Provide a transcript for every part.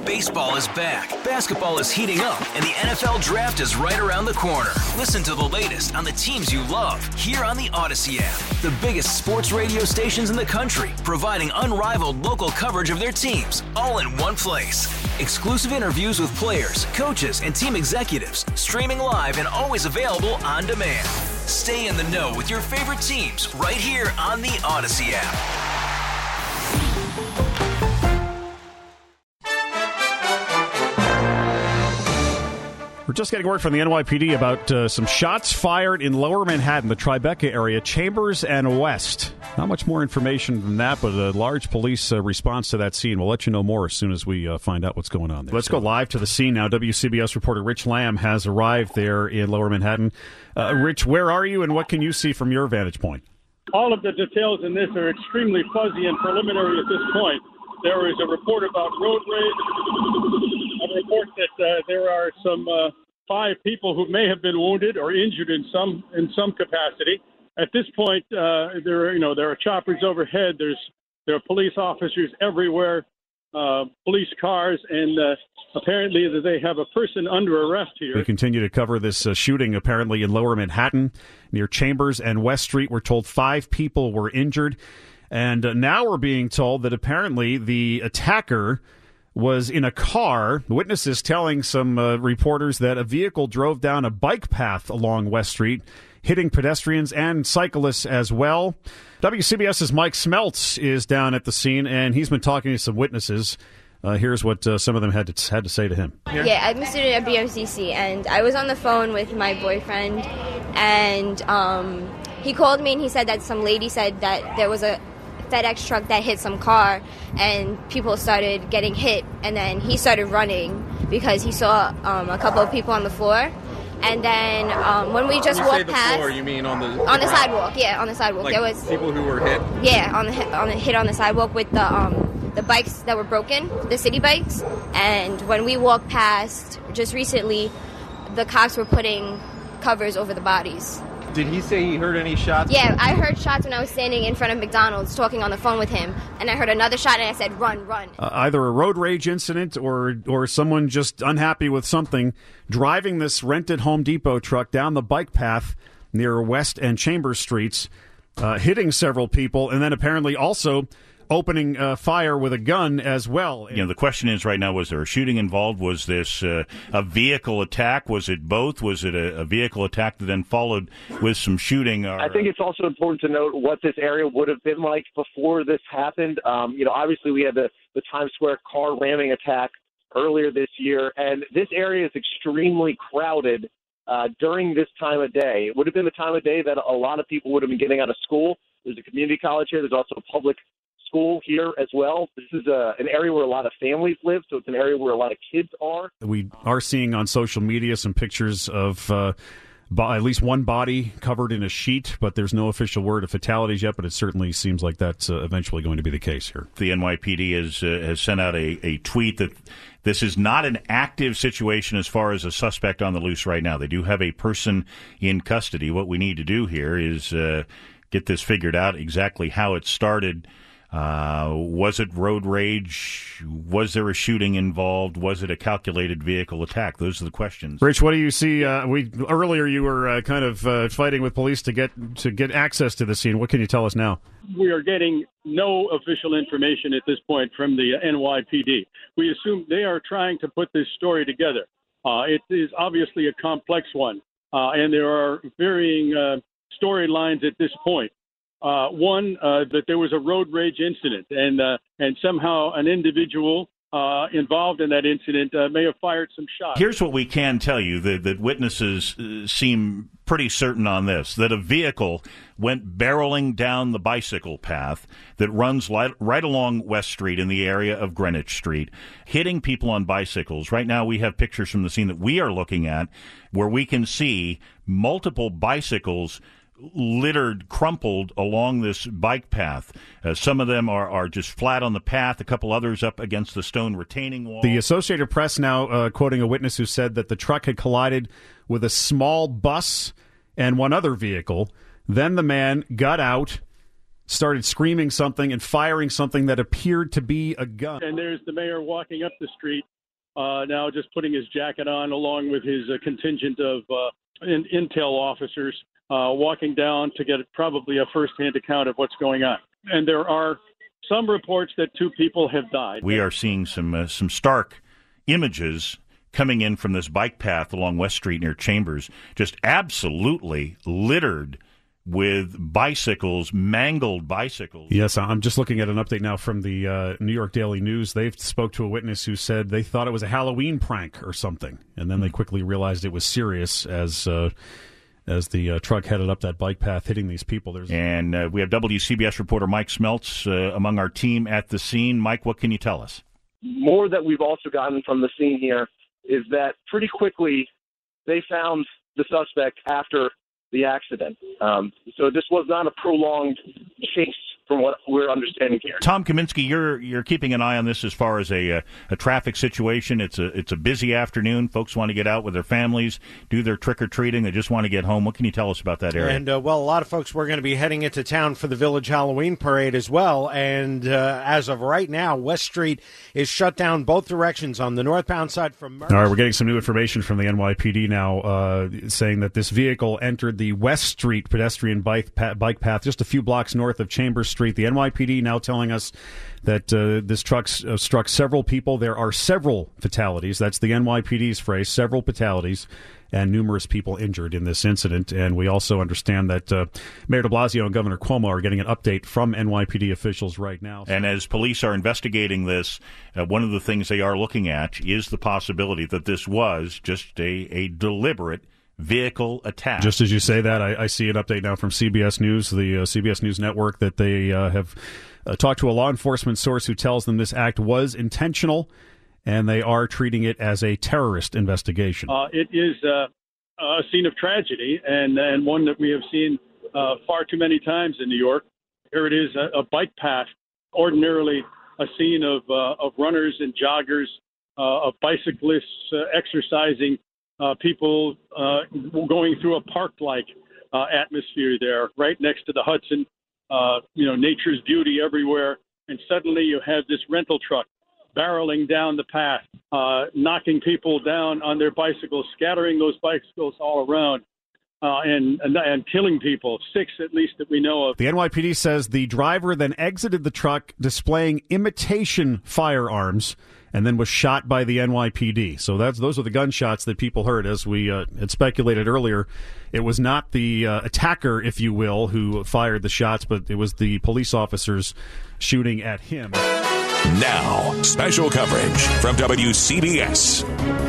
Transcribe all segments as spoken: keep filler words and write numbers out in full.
Baseball is back, basketball is heating up, and the N F L Draft is right around the corner. Listen to the latest on the teams you love here on the Odyssey app. The biggest sports radio stations in the country, providing unrivaled local coverage of their teams, all in one place. Exclusive interviews with players, coaches, and team executives, streaming live and always available on demand. Stay in the know with your favorite teams right here on the Odyssey app. We're just getting word from the N Y P D about uh, some shots fired in Lower Manhattan, the Tribeca area, Chambers and West. Not much more information than that, but a large police uh, response to that scene. We'll let you know more as soon as we uh, find out what's going on there. Let's so. go live to the scene now. W C B S reporter Rich Lamb has arrived there in Lower Manhattan. Uh, Rich, where are you and what can you see from your vantage point? All of the details in this are extremely fuzzy and preliminary at this point. There is a report about road rage, a report that uh, there are some uh, five people who may have been wounded or injured in some in some capacity. At this point, uh, there are, you know there are choppers overhead. There's there are police officers everywhere, uh, police cars, and uh, apparently that they have a person under arrest here. We continue to cover this uh, shooting apparently in Lower Manhattan near Chambers and West Street. We're told five people were injured. And uh, now we're being told that apparently the attacker was in a car. Witnesses telling some uh, reporters that a vehicle drove down a bike path along West Street, hitting pedestrians and cyclists as well. WCBS's Mike Smeltz is down at the scene, and he's been talking to some witnesses. Uh, here's what uh, some of them had to had to say to him. Yeah, I'm a student at B M C C, and I was on the phone with my boyfriend, and um, he called me and he said that some lady said that there was a FedEx truck that hit some car and people started getting hit, and then he started running because he saw um, a couple of people on the floor. And then um, when we just when you walked say the past, floor, you mean on the on the sidewalk? Yeah, on the sidewalk. Like there was people who were hit. Yeah, on the hit, on the hit on the sidewalk with the um, the bikes that were broken, the city bikes. And when we walked past just recently, the cops were putting covers over the bodies. Did he say he heard any shots? Yeah, I heard shots when I was standing in front of McDonald's talking on the phone with him, and I heard another shot, and I said, run, run. Uh, either a road rage incident or or someone just unhappy with something driving this rented Home Depot truck down the bike path near West and Chambers Streets, uh, hitting several people, and then apparently also opening uh, fire with a gun as well. You know, the question is right now, was there a shooting involved? Was this uh, a vehicle attack? Was it both? Was it a, a vehicle attack that then followed with some shooting? Or... I think it's also important to note what this area would have been like before this happened. Um, you know, obviously we had the, the Times Square car ramming attack earlier this year, and this area is extremely crowded uh, during this time of day. It would have been the time of day that a lot of people would have been getting out of school. There's a community college here. There's also a public school here as well. This is a, an area where a lot of families live, so it's an area where a lot of kids are. We are seeing on social media some pictures of uh, bo- at least one body covered in a sheet, but there's no official word of fatalities yet, but it certainly seems like that's uh, eventually going to be the case here. The N Y P D has, uh, has sent out a, a tweet that this is not an active situation as far as a suspect on the loose right now. They do have a person in custody. What we need to do here is uh, get this figured out, exactly how it started. Uh, was it road rage? Was there a shooting involved? Was it a calculated vehicle attack? Those are the questions. Rich, what do you see? Uh, we earlier you were uh, kind of uh, fighting with police to get to get access to the scene. What can you tell us now? We are getting no official information at this point from the N Y P D. We assume they are trying to put this story together. Uh, it is obviously a complex one, uh, and there are varying uh, storylines at this point. Uh, one, uh, that there was a road rage incident, and uh, and somehow an individual uh, involved in that incident uh, may have fired some shots. Here's what we can tell you, that, that witnesses uh, seem pretty certain on this, that a vehicle went barreling down the bicycle path that runs li- right along West Street in the area of Greenwich Street, hitting people on bicycles. Right now we have pictures from the scene that we are looking at where we can see multiple bicycles littered, crumpled along this bike path. Uh, some of them are, are just flat on the path, a couple others up against the stone retaining wall. The Associated Press now uh, quoting a witness who said that the truck had collided with a small bus and one other vehicle. Then the man got out, started screaming something and firing something that appeared to be a gun. And there's the mayor walking up the street uh, now just putting his jacket on along with his uh, contingent of uh, in, intel officers uh, walking down to get probably a firsthand account of what's going on. And there are some reports that two people have died. We are seeing some uh, some stark images coming in from this bike path along West Street near Chambers, just absolutely littered with bicycles, mangled bicycles. Yes, I'm just looking at an update now from the uh, New York Daily News. They spoke to a witness who said they thought it was a Halloween prank or something, and then mm-hmm. they quickly realized it was serious as uh, as the uh, truck headed up that bike path, hitting these people. There's and uh, we have W C B S reporter Mike Smeltz uh, among our team at the scene. Mike, what can you tell us? More that we've also gotten from the scene here is that pretty quickly they found the suspect after the accident. Um, so this was not a prolonged chase from what we're understanding here. Tom Kaminsky, you're you're keeping an eye on this as far as a a, a traffic situation. It's a it's a busy afternoon. Folks want to get out with their families, do their trick-or-treating. They just want to get home. What can you tell us about that area? And, uh, well, a lot of folks were going to be heading into town for the Village Halloween Parade as well. And uh, as of right now, West Street is shut down both directions on the northbound side from Mercer. All right, we're getting some new information from the N Y P D now uh, saying that this vehicle entered the West Street pedestrian bike bike path just a few blocks north of Chambers Street. The N Y P D now telling us that uh, this truck uh, struck several people. There are several fatalities. That's the N Y P D's phrase, several fatalities, and numerous people injured in this incident. And we also understand that uh, Mayor de Blasio and Governor Cuomo are getting an update from N Y P D officials right now. And as police are investigating this, uh, one of the things they are looking at is the possibility that this was just a, a deliberate vehicle attack. Just as you say that, I, I see an update now from C B S News, the uh, C B S News network, that they uh, have uh, talked to a law enforcement source who tells them this act was intentional, and they are treating it as a terrorist investigation. Uh, it is uh, a scene of tragedy, and, and one that we have seen uh, far too many times in New York. Here it is, a, a bike path, ordinarily a scene of, uh, of runners and joggers, uh, of bicyclists uh, exercising, Uh, people uh, going through a park-like uh, atmosphere there, right next to the Hudson, uh, you know, nature's beauty everywhere. And suddenly you have this rental truck barreling down the path, uh, knocking people down on their bicycles, scattering those bicycles all around, uh, and, and and killing people, six at least that we know of. The N Y P D says the driver then exited the truck displaying imitation firearms and then was shot by the N Y P D. So that's those are the gunshots that people heard. As we uh, had speculated earlier, it was not the uh, attacker, if you will, who fired the shots, but it was the police officers shooting at him. Now, special coverage from W C B S.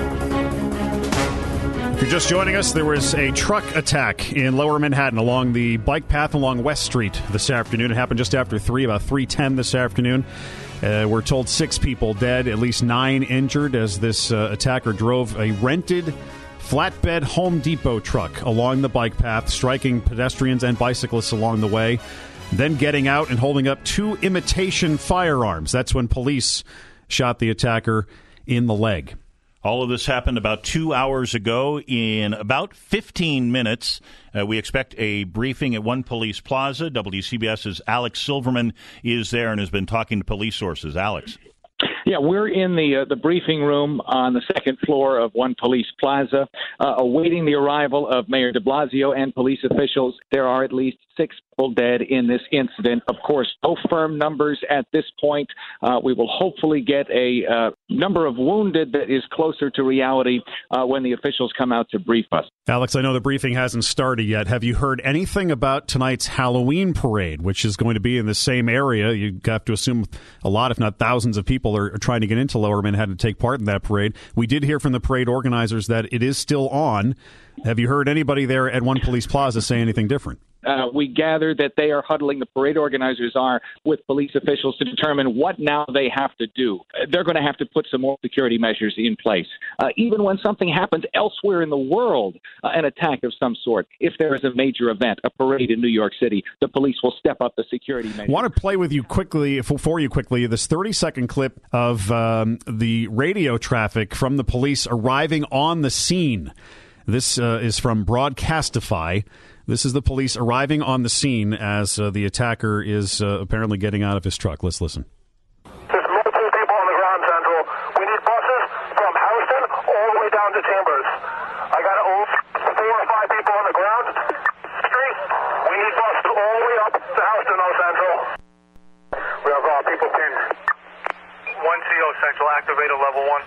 If you're just joining us, there was a truck attack in Lower Manhattan along the bike path along West Street this afternoon. It happened just after three, about three ten this afternoon. Uh, we're told six people dead, at least nine injured, as this uh, attacker drove a rented flatbed Home Depot truck along the bike path, striking pedestrians and bicyclists along the way, then getting out and holding up two imitation firearms. That's when police shot the attacker in the leg. All of this happened about two hours ago. In about fifteen minutes, uh, we expect a briefing at One Police Plaza. WCBS's Alex Silverman is there and has been talking to police sources. Alex. Yeah, we're in the uh, the briefing room on the second floor of One Police Plaza, uh, awaiting the arrival of Mayor de Blasio and police officials. There are at least six people dead in this incident. Of course, no firm numbers at this point. Uh, we will hopefully get a uh, number of wounded that is closer to reality uh, when the officials come out to brief us. Alex, I know the briefing hasn't started yet. Have you heard anything about tonight's Halloween parade, which is going to be in the same area? You have to assume a lot, if not thousands, of people are, are trying to get into Lower Manhattan to take part in that parade. We did hear from the parade organizers that it is still on. Have you heard anybody there at One Police Plaza say anything different? Uh, we gather that they are huddling, the parade organizers are, with police officials to determine what now they have to do. They're going to have to put some more security measures in place. Uh, even when something happens elsewhere in the world, uh, an attack of some sort, if there is a major event, a parade in New York City, the police will step up the security measures. I want to play with you quickly, for you quickly, this thirty-second clip of um, the radio traffic from the police arriving on the scene. This uh, is from Broadcastify. This is the police arriving on the scene as uh, the attacker is uh, apparently getting out of his truck. Let's listen. There's multiple people on the ground, Central. We need buses from Houston all the way down to Chambers. I got four or five people on the ground. Street. We need buses all the way up to Houston, O Central. We have uh, people pinned. One C O Central, activated level one.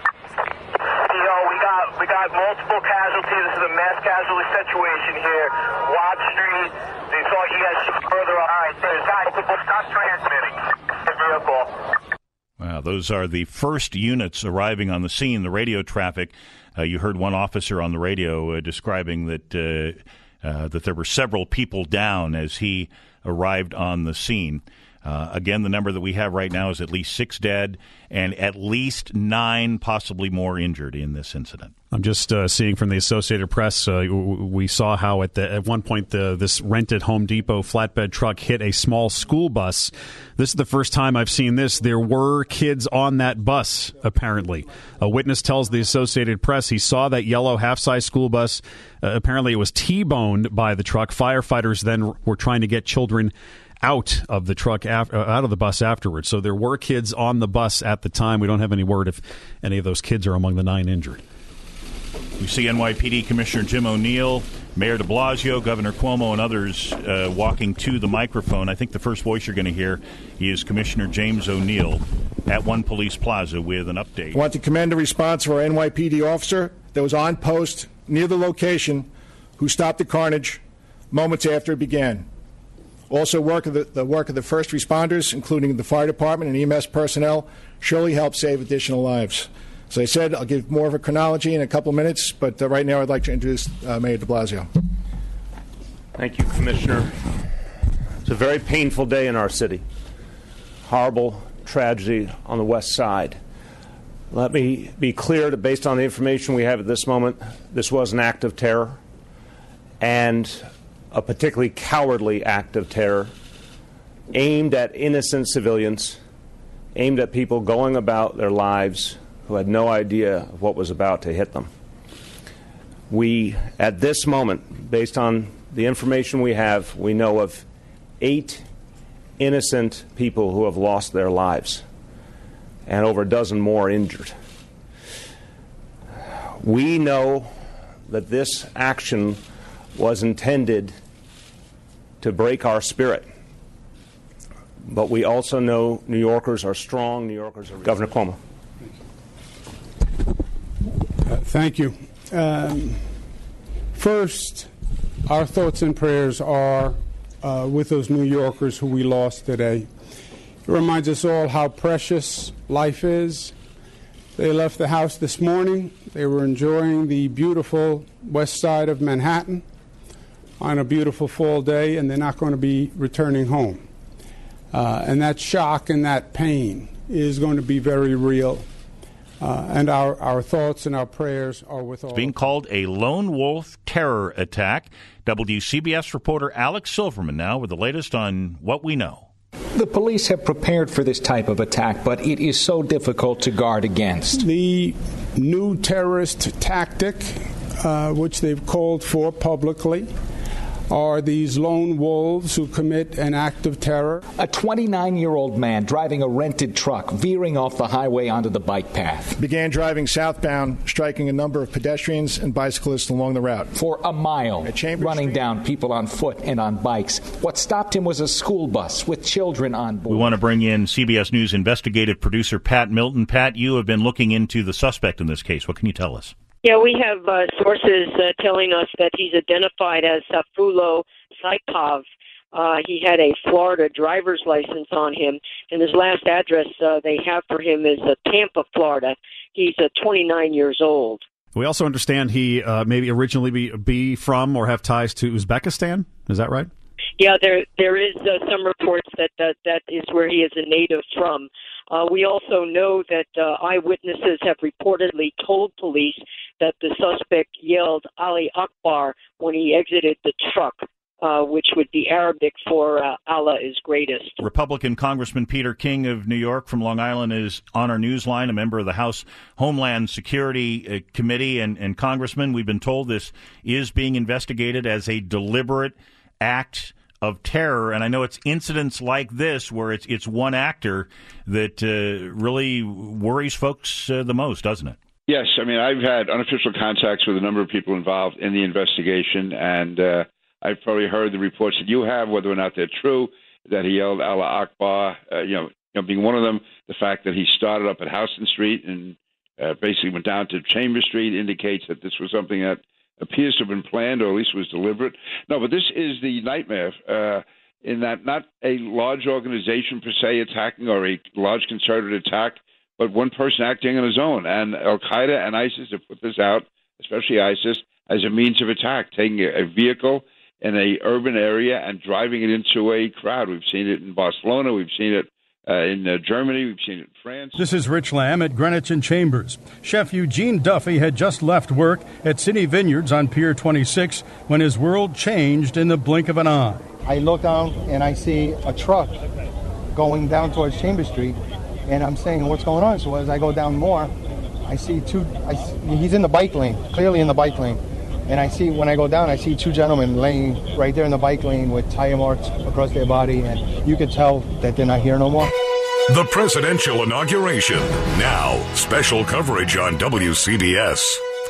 You know, we got we got multiple casualties. This is a mass casualty situation here. Watt Street. They thought you guys further on. All right, there's guys. Stop transmitting. Give me a call. Wow, those are the first units arriving on the scene. The radio traffic. Uh, you heard one officer on the radio uh, describing that uh, uh, that there were several people down as he arrived on the scene. Uh, again, the number that we have right now is at least six dead and at least nine, possibly more, injured in this incident. I'm just uh, seeing from the Associated Press, uh, we saw how at the, at one point the, this rented Home Depot flatbed truck hit a small school bus. This is the first time I've seen this. There were kids on that bus, apparently. A witness tells the Associated Press he saw that yellow half-size school bus. Uh, apparently it was T-boned by the truck. Firefighters then were trying to get children out of the truck, af- uh, out of the bus afterwards. So there were kids on the bus at the time. We don't have any word if any of those kids are among the nine injured. We see N Y P D Commissioner Jim O'Neill, Mayor de Blasio, Governor Cuomo, and others uh, walking to the microphone. I think the first voice you're going to hear is Commissioner James O'Neill at One Police Plaza with an update. I want to commend the response of our N Y P D officer that was on post near the location who stopped the carnage moments after it began. Also, work of the, the work of the first responders, including the fire department and E M S personnel, surely helped save additional lives. As I said, I'll give more of a chronology in a couple of minutes, but uh, right now I'd like to introduce uh, Mayor de Blasio. Thank you, Commissioner. It's a very painful day in our city. Horrible tragedy on the west side. Let me be clear that based on the information we have at this moment, this was an act of terror, and a particularly cowardly act of terror aimed at innocent civilians, aimed at people going about their lives who had no idea of what was about to hit them. We, at this moment, based on the information we have, we know of eight innocent people who have lost their lives and over a dozen more injured. We know that this action was intended to break our spirit. But we also know New Yorkers are strong. New Yorkers are... Governor Cuomo. Uh, thank you. Um, first, our thoughts and prayers are uh, with those New Yorkers who we lost today. It reminds us all how precious life is. They left the house this morning. They were enjoying the beautiful west side of Manhattan on a beautiful fall day, and they're not going to be returning home. Uh, and that shock and that pain is going to be very real. Uh, and our, our thoughts and our prayers are with all. It's being called a lone wolf terror attack. W C B S reporter Alex Silverman now with the latest on what we know. The police have prepared for this type of attack, but it is so difficult to guard against. The new terrorist tactic, uh, which they've called for publicly, are these lone wolves who commit an act of terror. A twenty-nine-year-old man driving a rented truck, veering off the highway onto the bike path. Began driving southbound, striking a number of pedestrians and bicyclists along the route. For a mile, running Street. down people on foot and on bikes. What stopped him was a school bus with children on board. We want to bring in C B S News investigative producer Pat Milton. Pat, you have been looking into the suspect in this case. What can you tell us? Yeah, we have uh, sources uh, telling us that he's identified as Safulo Saipov. Uh, he had a Florida driver's license on him, and his last address uh, they have for him is uh, Tampa, Florida. He's uh, twenty-nine years old. We also understand he uh, maybe originally be, be from or have ties to Uzbekistan. Is that right? Yeah, there there is uh, some reports that, that that is where he is a native from. Uh, we also know that uh, eyewitnesses have reportedly told police that the suspect yelled Ali Akbar when he exited the truck, uh, which would be Arabic for uh, Allah is greatest. Republican Congressman Peter King of New York from Long Island is on our newsline, a member of the House Homeland Security uh, Committee. And, and Congressman, we've been told this is being investigated as a deliberate act of terror. And I know it's incidents like this where it's it's one actor that uh, really worries folks uh, the most, doesn't it? Yes. I mean, I've had unofficial contacts with a number of people involved in the investigation, and uh, I've probably heard the reports that you have, whether or not they're true, that he yelled Allah Akbar, uh, you know, you know, being one of them, the fact that he started up at Houston Street and uh, basically went down to Chambers Street indicates that this was something that appears to have been planned, or at least was deliberate. No, but this is the nightmare uh, in that not a large organization per se attacking or a large concerted attack, but one person acting on his own. And Al-Qaeda and ISIS have put this out, especially ISIS, as a means of attack, taking a, a vehicle in a urban area and driving it into a crowd. We've seen it in Barcelona. We've seen it Uh, in uh, Germany. We've seen it in France. This is Rich Lamb at Greenwich and Chambers. Chef Eugene Duffy had just left work at City Vineyards on Pier twenty-six when his world changed in the blink of an eye. I look down and I see a truck going down towards Chambers Street, and I'm saying, what's going on? So as I go down more, I see two, I see, he's in the bike lane, clearly in the bike lane. And I see, when I go down, I see two gentlemen laying right there in the bike lane with tire marks across their body, and you could tell that they're not here no more. The presidential inauguration. Now, special coverage on W C B S.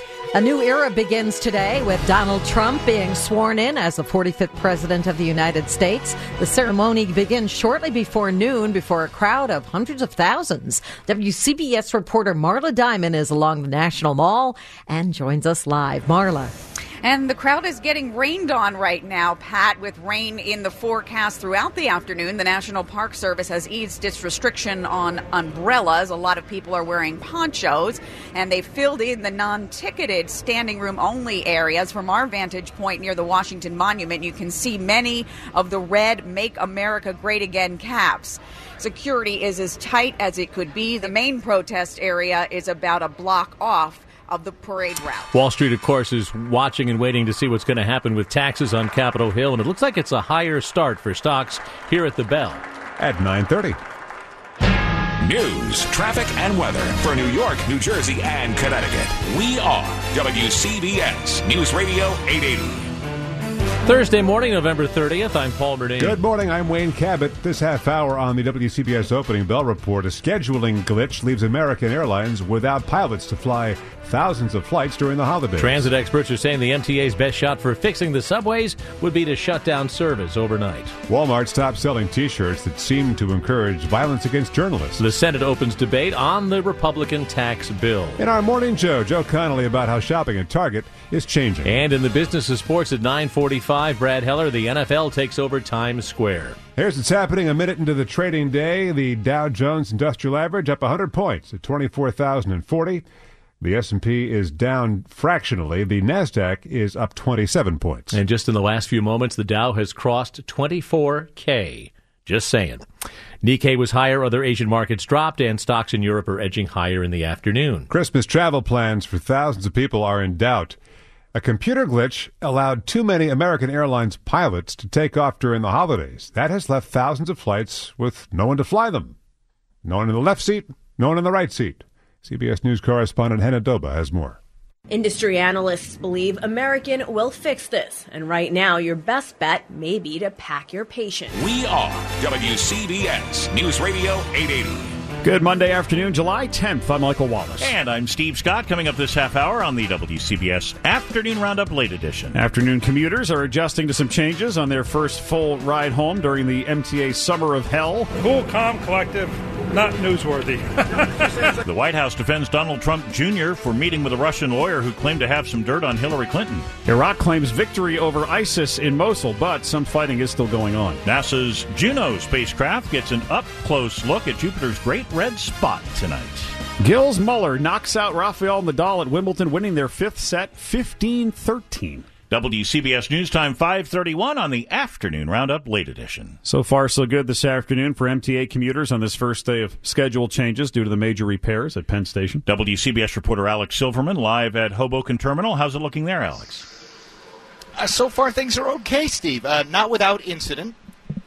A new era begins today with Donald Trump being sworn in as the forty-fifth president of the United States. The ceremony begins shortly before noon before a crowd of hundreds of thousands. W C B S reporter Marla Diamond is along the National Mall and joins us live. Marla. And the crowd is getting rained on right now, Pat, with rain in the forecast throughout the afternoon. The National Park Service has eased its restriction on umbrellas. A lot of people are wearing ponchos, and they've filled in the non-ticketed standing room only areas. From our vantage point near the Washington Monument, you can see many of the red Make America Great Again caps. Security is as tight as it could be. The main protest area is about a block off of the parade route. Wall Street, of course, is watching and waiting to see what's going to happen with taxes on Capitol Hill, and it looks like it's a higher start for stocks here at the Bell. At nine thirty. News, traffic, and weather for New York, New Jersey, and Connecticut. We are W C B S News Radio eight eighty. Thursday morning, November thirtieth, I'm Paul Bernini. Good morning, I'm Wayne Cabot. This half hour on the W C B S Opening Bell Report, a scheduling glitch leaves American Airlines without pilots to fly thousands of flights during the holidays. Transit experts are saying the M T A's best shot for fixing the subways would be to shut down service overnight. Walmart stopped selling T-shirts that seem to encourage violence against journalists. The Senate opens debate on the Republican tax bill. In our morning show, Joe Connolly about how shopping at Target is changing. And in the business of sports at nine forty-five, Brad Heller, the N F L takes over Times Square. Here's what's happening a minute into the trading day. The Dow Jones Industrial Average up one hundred points at twenty-four thousand forty. The S and P is down fractionally. The NASDAQ is up twenty-seven points. And just in the last few moments, the Dow has crossed twenty-four K. Just saying. Nikkei was higher, other Asian markets dropped, and stocks in Europe are edging higher in the afternoon. Christmas travel plans for thousands of people are in doubt. A computer glitch allowed too many American Airlines pilots to take off during the holidays. That has left thousands of flights with no one to fly them. No one in the left seat, no one in the right seat. C B S News correspondent Hannah Doba has more. Industry analysts believe American will fix this, and right now your best bet may be to pack your patience. We are W C B S News Radio eight eighty. Good Monday afternoon, July tenth. I'm Michael Wallace. And I'm Steve Scott. Coming up this half hour on the W C B S Afternoon Roundup Late Edition. Afternoon commuters are adjusting to some changes on their first full ride home during the M T A Summer of Hell. Cool, calm, collective, not newsworthy. The White House defends Donald Trump Junior for meeting with a Russian lawyer who claimed to have some dirt on Hillary Clinton. Iraq claims victory over ISIS in Mosul, but some fighting is still going on. NASA's Juno spacecraft gets an up-close look at Jupiter's Great Red Spot tonight. Gilles Muller knocks out Rafael Nadal at Wimbledon, winning their fifth set, fifteen thirteen. W C B S News Time five thirty-one on the Afternoon Roundup Late Edition. So far, so good this afternoon for M T A commuters on this first day of schedule changes due to the major repairs at Penn Station. W C B S reporter Alex Silverman live at Hoboken Terminal. How's it looking there, Alex? Uh, so far, things are okay, Steve. Uh, not without incident.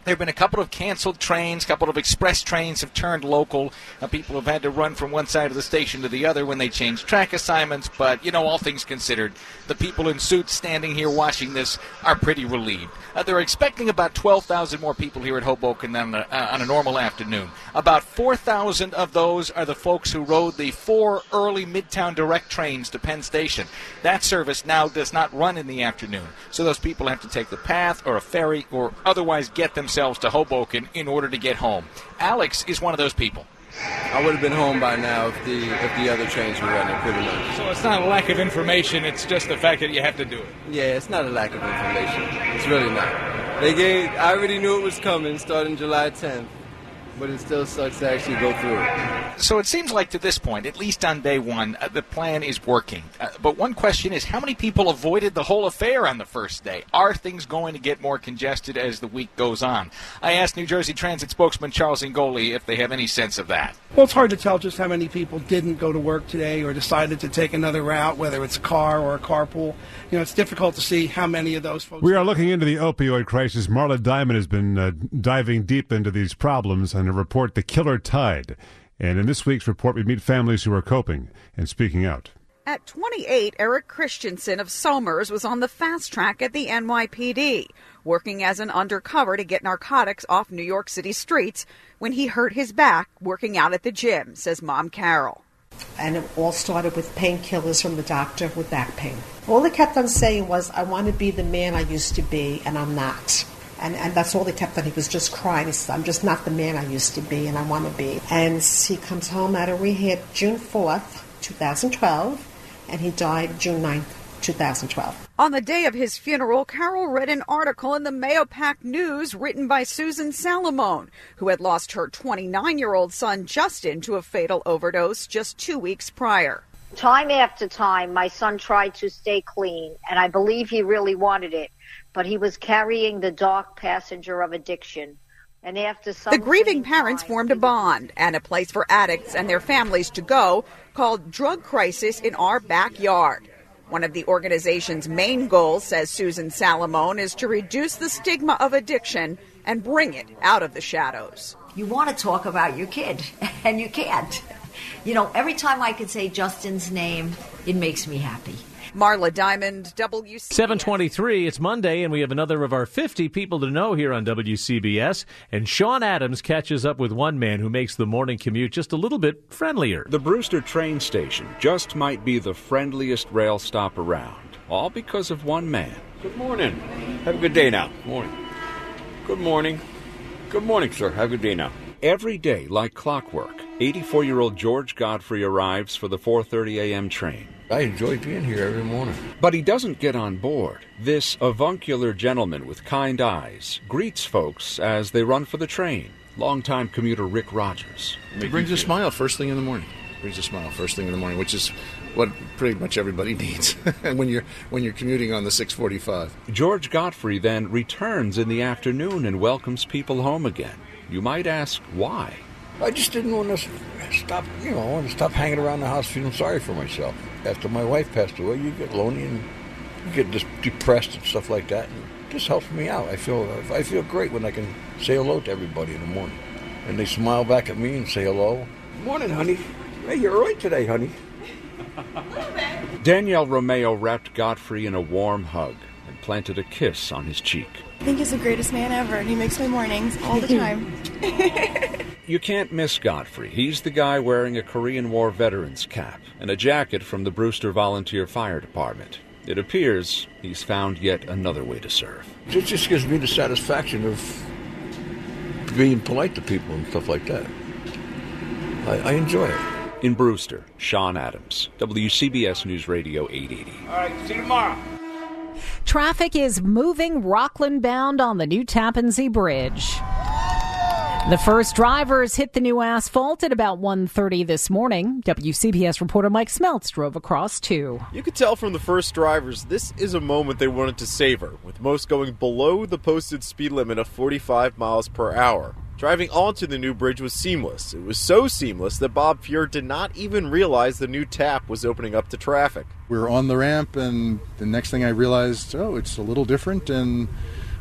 There have been a couple of canceled trains, a couple of express trains have turned local. Uh, people have had to run from one side of the station to the other when they change track assignments. But, you know, all things considered, the people in suits standing here watching this are pretty relieved. Uh, they're expecting about twelve thousand more people here at Hoboken than uh, on a normal afternoon. About four thousand of those are the folks who rode the four early Midtown Direct trains to Penn Station. That service now does not run in the afternoon. So those people have to take the path or a ferry or otherwise get themselves to Hoboken in order to get home. Alex is one of those people. I would have been home by now if the if the other trains were running, pretty much. So it's not a lack of information, it's just the fact that you have to do it. Yeah, it's not a lack of information. It's really not. They gave. I already knew it was coming starting July tenth, but it still sucks to actually go through it. So it seems like to this point, at least on day one, uh, the plan is working. Uh, but one question is, how many people avoided the whole affair on the first day? Are things going to get more congested as the week goes on? I asked New Jersey Transit spokesman Charles Ingoli if they have any sense of that. Well, it's hard to tell just how many people didn't go to work today or decided to take another route, whether it's a car or a carpool. You know, it's difficult to see how many of those folks. We are looking into the opioid crisis. Marla Diamond has been uh, diving deep into these problems in a report, The Killer Tide. And in this week's report, we meet families who are coping and speaking out. At twenty-eight, Eric Christensen of Somers was on the fast track at the N Y P D, working as an undercover to get narcotics off New York City streets when he hurt his back working out at the gym, says Mom Carol. And it all started with painkillers from the doctor with back pain. All he kept on saying was, I want to be the man I used to be, and I'm not. And, and that's all he kept on. He was just crying. He said, I'm just not the man I used to be, and I want to be. And he comes home out of rehab June fourth, twenty twelve, and he died June ninth, twenty twelve. On the day of his funeral, Carol read an article in the Mahopac News written by Susan Salamone, who had lost her twenty-nine-year-old son Justin to a fatal overdose just two weeks prior. Time after time, my son tried to stay clean, and I believe he really wanted it, but he was carrying the dark passenger of addiction. And after some the grieving parents formed a bond and a place for addicts and their families to go called Drug Crisis in Our Backyard. One of the organization's main goals, says Susan Salamone, is to reduce the stigma of addiction and bring it out of the shadows. You want to talk about your kid, and you can't. You know, every time I can say Justin's name, it makes me happy. Marla Diamond, W C B S. seven twenty-three, it's Monday, and we have another of our fifty people to know here on W C B S. And Sean Adams catches up with one man who makes the morning commute just a little bit friendlier. The Brewster train station just might be the friendliest rail stop around, all because of one man. Good morning. Have a good day now. Morning. Good morning. Good morning, sir. Have a good day now. Every day, like clockwork, eighty-four-year-old George Godfrey arrives for the four thirty a.m. train. I enjoy being here every morning. But he doesn't get on board. This avuncular gentleman with kind eyes greets folks as they run for the train. Longtime commuter Rick Rogers. It brings a smile first thing in the morning. Brings a smile first thing in the morning, which is what pretty much everybody needs when you're when you're commuting on the six forty-five. George Godfrey then returns in the afternoon and welcomes people home again. You might ask why. I just didn't want to stop, you know, I want to stop hanging around the house feeling sorry for myself. After my wife passed away, you get lonely and you get just depressed and stuff like that. And it just helps me out. I feel I feel great when I can say hello to everybody in the morning. And they smile back at me and say hello. Morning, honey. Hey, you're early today, honey. Danielle Romeo wrapped Godfrey in a warm hug and planted a kiss on his cheek. I think he's the greatest man ever, and he makes my mornings all the time. You can't miss Godfrey. He's the guy wearing a Korean War veteran's cap and a jacket from the Brewster Volunteer Fire Department. It appears he's found yet another way to serve. It just gives me the satisfaction of being polite to people and stuff like that. I, I enjoy it. In Brewster, Sean Adams, W C B S News Radio eight eighty. All right, see you tomorrow. Traffic is moving Rockland bound on the new Tappan Zee Bridge. The first drivers hit the new asphalt at about one thirty this morning. W C B S reporter Mike Smeltz drove across too. You could tell from the first drivers this is a moment they wanted to savor, with most going below the posted speed limit of forty-five miles per hour. Driving onto the new bridge was seamless. It was so seamless that Bob Fuhr did not even realize the new tap was opening up to traffic. We were on the ramp, and the next thing I realized, oh, it's a little different, and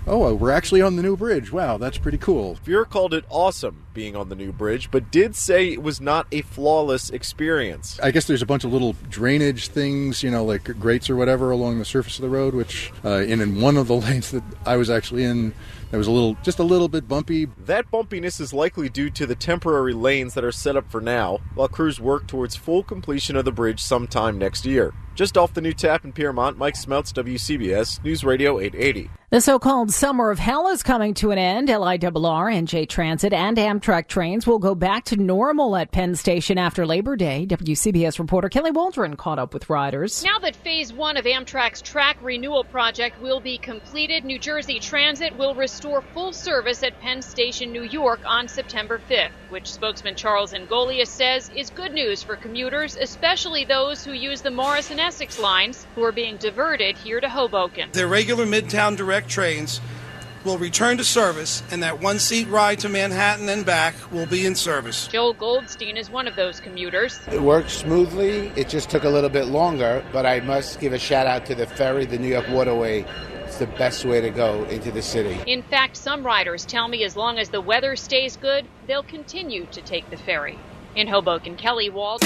oh, we're actually on the new bridge. Wow, that's pretty cool. Fuhr called it awesome being on the new bridge, but did say it was not a flawless experience. I guess there's a bunch of little drainage things, you know, like grates or whatever along the surface of the road, which uh, in, in one of the lanes that I was actually in, there was a little, just a little bit bumpy. That bumpiness is likely due to the temporary lanes that are set up for now, while crews work towards full completion of the bridge sometime next year. Just off the new tap in Piermont, Mike Smeltz, W C B S News Radio eight eighty. The so-called summer of hell is coming to an end. L I R R, N J Transit, and Amtrak trains will go back to normal at Penn Station after Labor Day. W C B S reporter Kelly Waldron caught up with riders. Now that phase one of Amtrak's track renewal project will be completed, New Jersey Transit will restore full service at Penn Station, New York on September fifth, which spokesman Charles Ingolius says is good news for commuters, especially those who use the Morris and Essex lines, who are being diverted here to Hoboken. The regular Midtown Direct trains will return to service, and that one-seat ride to Manhattan and back will be in service. Joel Goldstein is one of those commuters. It worked smoothly. It just took a little bit longer, but I must give a shout-out to the ferry, the New York Waterway. It's the best way to go into the city. In fact, some riders tell me as long as the weather stays good, they'll continue to take the ferry. In Hoboken, Kelly Wald.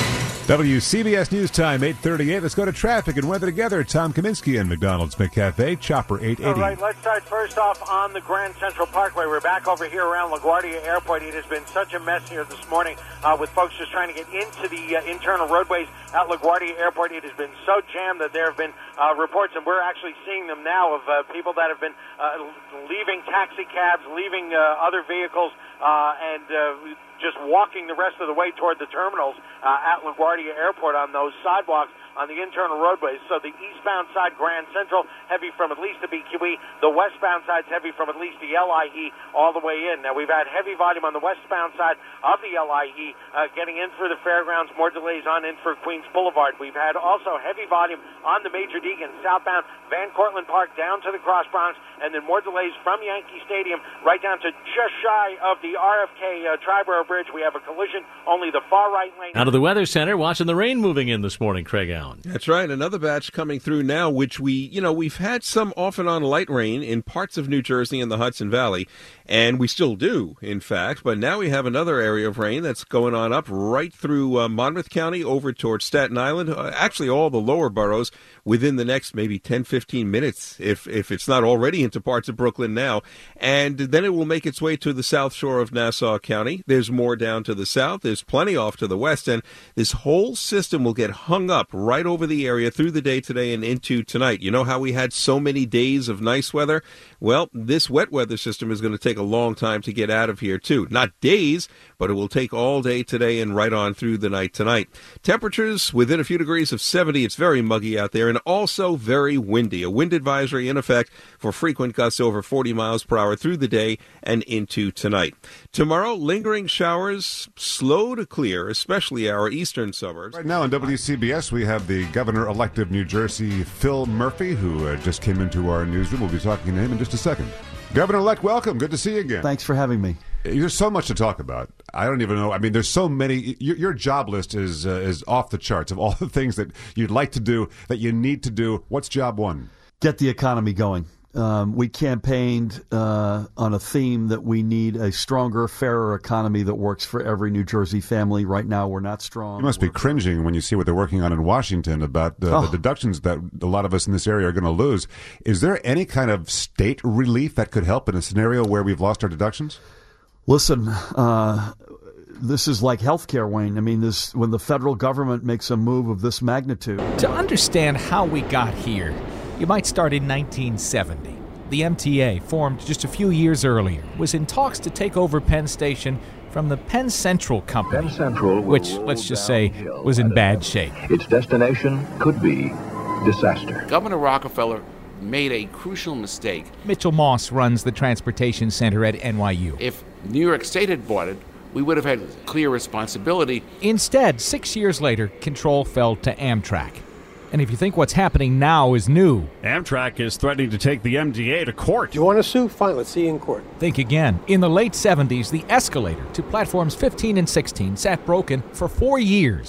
W C B S News Time, eight thirty-eight. Let's go to traffic and weather together. Tom Kaminsky and McDonald's McCafe, Chopper eight eighty. All right, let's start first off on the Grand Central Parkway. We're back over here around LaGuardia Airport. It has been such a mess here this morning uh, with folks just trying to get into the uh, internal roadways at LaGuardia Airport. It has been so jammed that there have been uh, reports, and we're actually seeing them now, of uh, people that have been uh, leaving taxi cabs, leaving uh, other vehicles, uh, and uh, just walking the rest of the way toward the terminals uh, at LaGuardia Airport on those sidewalks on the internal roadways. So the eastbound side, Grand Central, heavy from at least the B Q E. The westbound side's heavy from at least the L I E all the way in. Now, we've had heavy volume on the westbound side of the L I E uh, getting in through the fairgrounds, more delays on in for Queens Boulevard. We've had also heavy volume on the Major Deegan southbound, Van Cortlandt Park down to the Cross Bronx, and then more delays from Yankee Stadium right down to just shy of the R F K uh, Triborough Bridge. We have a collision, only the far right lane. Out of the Weather Center, watching the rain moving in this morning, Craig Allen. That's right. Another batch coming through now, which we, you know, we've had some off and on light rain in parts of New Jersey and the Hudson Valley, and we still do, in fact. But now we have another area of rain that's going on up right through uh, Monmouth County over towards Staten Island. Uh, actually, all the lower boroughs within the next maybe ten, fifteen minutes, if if it's not already into parts of Brooklyn now. And then it will make its way to the south shore of Nassau County. There's more down to the south. There's plenty off to the west. And this whole system will get hung up right over the area through the day today and into tonight. You know how we had so many days of nice weather? Well, this wet weather system is going to take a long time to get out of here, too. Not days, but it will take all day today and right on through the night tonight. Temperatures within a few degrees of seventy. It's very muggy out there and also very windy. A wind advisory in effect for frequent gusts over forty miles per hour through the day and into tonight. Tomorrow, lingering showers, slow to clear, especially our eastern suburbs. Right now on W C B S, we have the governor-elect of New Jersey, Phil Murphy, who uh, just came into our newsroom. We'll be talking to him in just a second. Governor-elect, welcome. Good to see you again. Thanks for having me. There's so much to talk about. I don't even know. I mean, there's so many. Your, your job list is uh, is off the charts of all the things that you'd like to do, that you need to do. What's job one? Get the economy going. Um, we campaigned uh, on a theme that we need a stronger, fairer economy that works for every New Jersey family. Right now, we're not strong. You must be cringing when you see what they're working on in Washington about the, oh. the deductions that a lot of us in this area are going to lose. Is there any kind of state relief that could help in a scenario where we've lost our deductions? Listen, uh, this is like healthcare, Wayne. I mean, this when the federal government makes a move of this magnitude. To understand how we got here, you might start in nineteen seventy. The M T A, formed just a few years earlier, was in talks to take over Penn Station from the Penn Central Company, Penn Central which, let's just say, was in bad shape. Its destination could be disaster. Governor Rockefeller made a crucial mistake. Mitchell Moss runs the Transportation Center at N Y U. If New York State had bought it, we would have had clear responsibility. Instead, six years later, control fell to Amtrak. And if you think what's happening now is new, Amtrak is threatening to take the M D A to court. Do you want to sue? Fine, let's see you in court. Think again. In the late seventies, the escalator to platforms fifteen and sixteen sat broken for four years.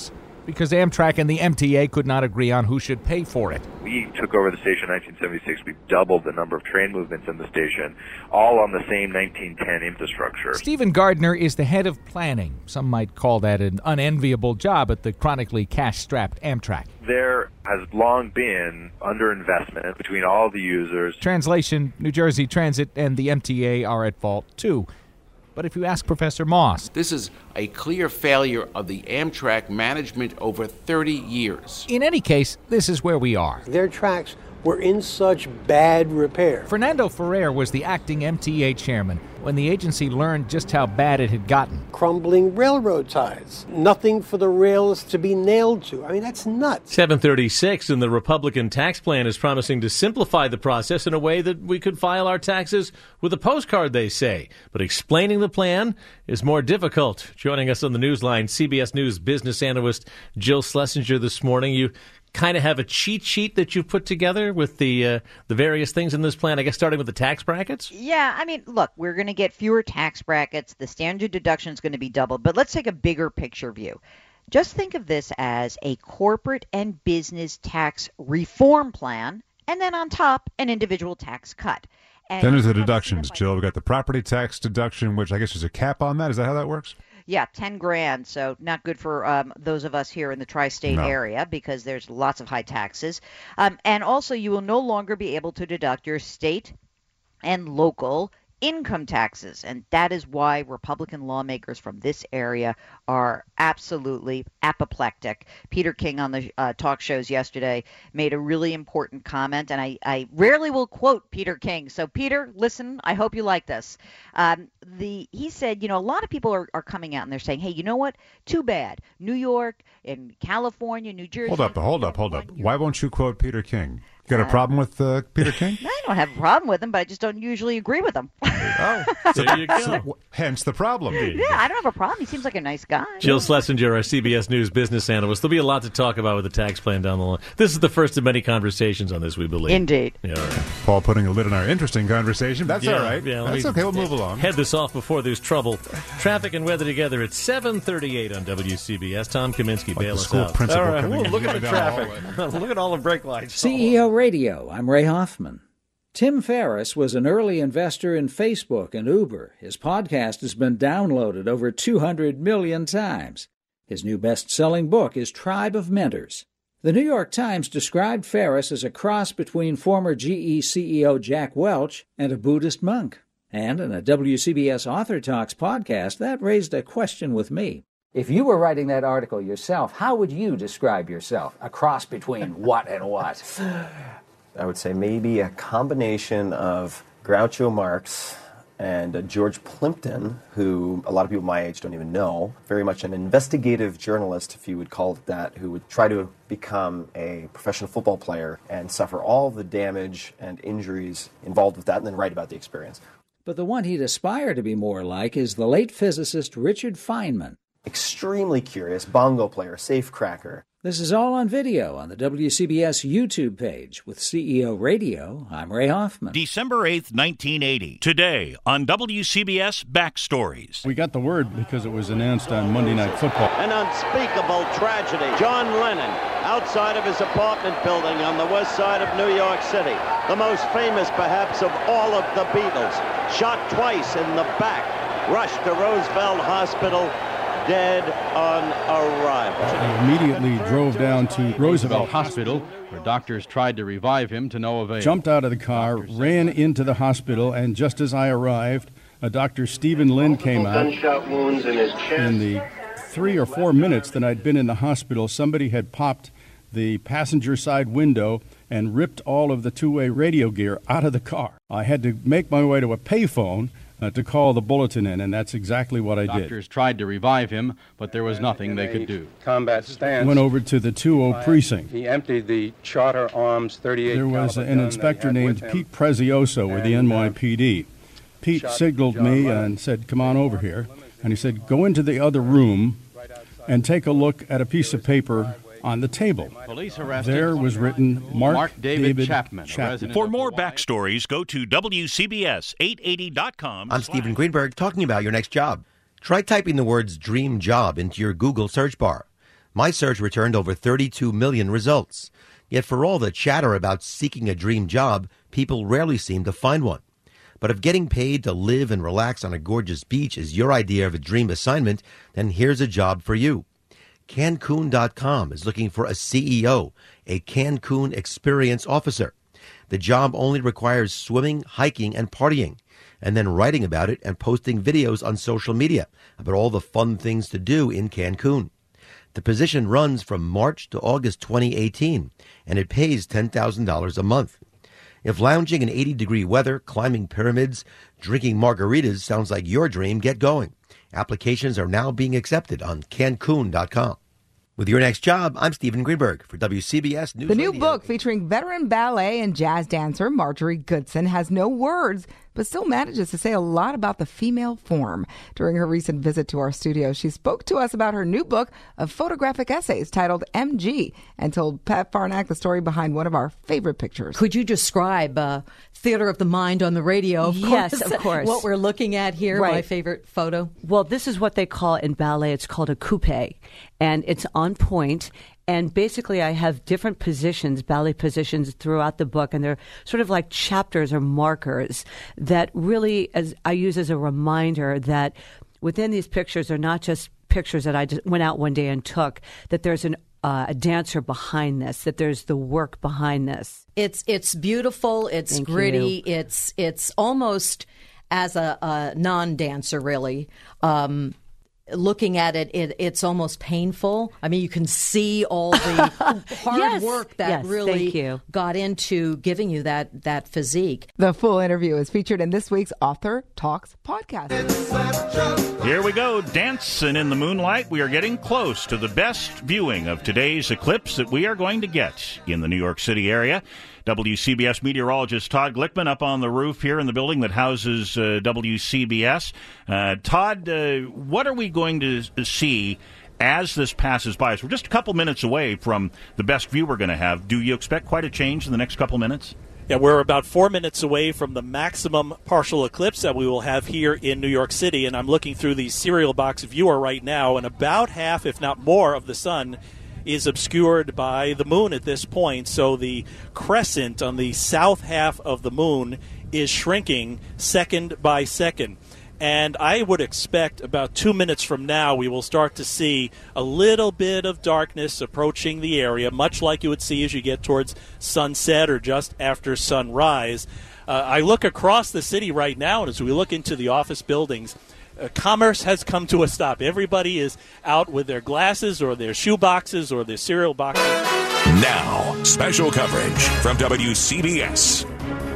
because Amtrak and the M T A could not agree on who should pay for it. We took over the station in nineteen seventy-six. We doubled the number of train movements in the station, all on the same nineteen ten infrastructure. Stephen Gardner is the head of planning. Some might call that an unenviable job at the chronically cash-strapped Amtrak. There has long been underinvestment between all the users. Translation, New Jersey Transit and the M T A are at fault, too. But if you ask Professor Moss... This is a clear failure of the Amtrak management over thirty years. In any case, this is where we are. Their tracks were in such bad repair. Fernando Ferrer was the acting M T A chairman when the agency learned just how bad it had gotten. Crumbling railroad ties. Nothing for the rails to be nailed to. I mean, that's nuts. seven thirty-six, and the Republican tax plan is promising to simplify the process in a way that we could file our taxes with a postcard, they say. But explaining the plan is more difficult. Joining us on the Newsline, C B S News business analyst Jill Schlesinger this morning. You kind of have a cheat sheet that you've put together with the uh, the various things in this plan, I guess starting with the tax brackets? Yeah, I mean, look, we're going to get fewer tax brackets. The standard deduction is going to be doubled. But let's take a bigger picture view. Just think of this as a corporate and business tax reform plan, and then on top, an individual tax cut. And then there's the deductions, Jill. We've got the property tax deduction, which I guess is a cap on that. Is that how that works? Yeah, ten grand. So not good for um, those of us here in the tri-state No. area because there's lots of high taxes. Um, and also, you will no longer be able to deduct your state and local income taxes. And that is why Republican lawmakers from this area are absolutely apoplectic. Peter King on the uh, talk shows yesterday made a really important comment, and I, I rarely will quote Peter King. So, Peter, listen, I hope you like this. Um, the he said, you know, a lot of people are, are coming out and they're saying, hey, you know what? Too bad. New York and California, New Jersey. Hold up, hold up, hold up. Why won't you quote Peter King? You got a problem with uh, Peter King? I don't have a problem with him, but I just don't usually agree with him. Oh, there you go. So, hence the problem. Yeah, I don't have a problem. He seems like a nice guy. Jill Schlesinger, our C B S News business analyst. There'll be a lot to talk about with the tax plan down the line. This is the first of many conversations on this, we believe. Indeed. Yeah, all right. Paul putting a lid on our interesting conversation. That's Yeah, all right. yeah, let That's me okay. We'll move along. Head this off before there's trouble. Traffic and weather together at seven thirty-eight on W C B S. Tom Kaminsky, Like bail the us school out. principal All right, coming well, in look at the down the traffic. Look at all the brake lights. C E O Radio, I'm Ray Hoffman. Tim Ferriss was an early investor in Facebook and Uber. His podcast has been downloaded over two hundred million times. His new best-selling book is Tribe of Mentors. The New York Times described Ferriss as a cross between former G E C E O Jack Welch and a Buddhist monk. And in a W C B S Author Talks podcast, that raised a question with me. If you were writing that article yourself, how would you describe yourself? A cross between what and what? I would say maybe a combination of Groucho Marx and uh, George Plimpton, who a lot of people my age don't even know, very much an investigative journalist, if you would call it that, who would try to become a professional football player and suffer all the damage and injuries involved with that, and then write about the experience. But the one he'd aspire to be more like is the late physicist Richard Feynman. Extremely curious, bongo player, safecracker. This is all on video on the W C B S YouTube page. With C E O Radio, I'm Ray Hoffman. December eighth, nineteen eighty. Today on W C B S Backstories. We got the word because it was announced on Monday Night Football. An unspeakable tragedy. John Lennon, outside of his apartment building on the west side of New York City, the most famous perhaps of all of the Beatles, shot twice in the back, rushed to Roosevelt Hospital, dead on arrival. He immediately drove down to Roosevelt Hospital, where doctors tried to revive him to no avail. Jumped out of the car, ran into the hospital, and just as I arrived, a Doctor Stephen Lynn came out. Gunshot wounds in his chest. In the three or four minutes that I'd been in the hospital, somebody had popped the passenger side window and ripped all of the two-way radio gear out of the car. I had to make my way to a payphone Uh, to call the bulletin in, and that's exactly what I did. Doctors tried to revive him, but there was nothing they could do. Combat stance. Went over to the two oh precinct. He emptied the Charter Arms thirty-eight. There was an inspector named Pete Prezioso with the N Y P D. Pete signaled me and said, "Come on over here." And he said, "Go into the other room and take a look at a piece of paper on the table." Police arrested. There was written Mark, Mark David, David Chapman. Chapman. For more backstories, go to W C B S eight eighty dot com. I'm Stephen Greenberg talking about your next job. Try typing the words dream job into your Google search bar. My search returned over thirty-two million results. Yet for all the chatter about seeking a dream job, people rarely seem to find one. But if getting paid to live and relax on a gorgeous beach is your idea of a dream assignment, then here's a job for you. Cancun dot com is looking for a C E O, a Cancun Experience Officer. The job only requires swimming, hiking, and partying, and then writing about it and posting videos on social media about all the fun things to do in Cancun. The position runs from March to August twenty eighteen, and it pays ten thousand dollars a month. If lounging in eighty-degree weather, climbing pyramids, drinking margaritas sounds like your dream, get going. Applications are now being accepted on Cancun dot com. With your next job, I'm Stephen Greenberg for W C B S News The new Radio. book featuring veteran ballet and jazz dancer Marjorie Goodson has no words, but still manages to say a lot about the female form. During her recent visit to our studio, she spoke to us about her new book of photographic essays titled M G and told Pat Farnack the story behind one of our favorite pictures. Could you describe uh, Theater of the Mind on the radio? Of Yes, course, of course. What we're looking at here, Right. my favorite photo. Well, this is what they call in ballet, it's called a coupe, and it's on point. And basically, I have different positions, ballet positions throughout the book, and they're sort of like chapters or markers that really as I use as a reminder that within these pictures are not just pictures that I just went out one day and took, that there's an Uh, a dancer behind this, that there's the work behind this. It's it's beautiful. It's Thank gritty. you. It's it's almost as a, a non-dancer, really. Um, looking at it, it, it's almost painful. I mean, you can see all the hard Yes. work that Yes, really thank you. got into giving you that that physique. The full interview is featured in this week's Author Talks podcast. Here we go, dancing in the moonlight. We are getting close to the best viewing of today's eclipse that we are going to get in the New York City area. W C B S meteorologist Todd Glickman up on the roof here in the building that houses uh, W C B S. Uh, Todd, uh, what are we going to see as this passes by us? We're just a couple minutes away from the best view we're going to have. Do you expect quite a change in the next couple minutes? Yeah, we're about four minutes away from the maximum partial eclipse that we will have here in New York City, and I'm looking through the serial box viewer right now, and about half, if not more, of the sun is obscured by the moon at this point. So the crescent on the south half of the moon is shrinking second by second. And I would expect about two minutes from now we will start to see a little bit of darkness approaching the area, much like you would see as you get towards sunset or just after sunrise. Uh, I look across the city right now, and as we look into the office buildings, uh, commerce has come to a stop. Everybody is out with their glasses or their shoe boxes or their cereal boxes. Now, special coverage from W C B S.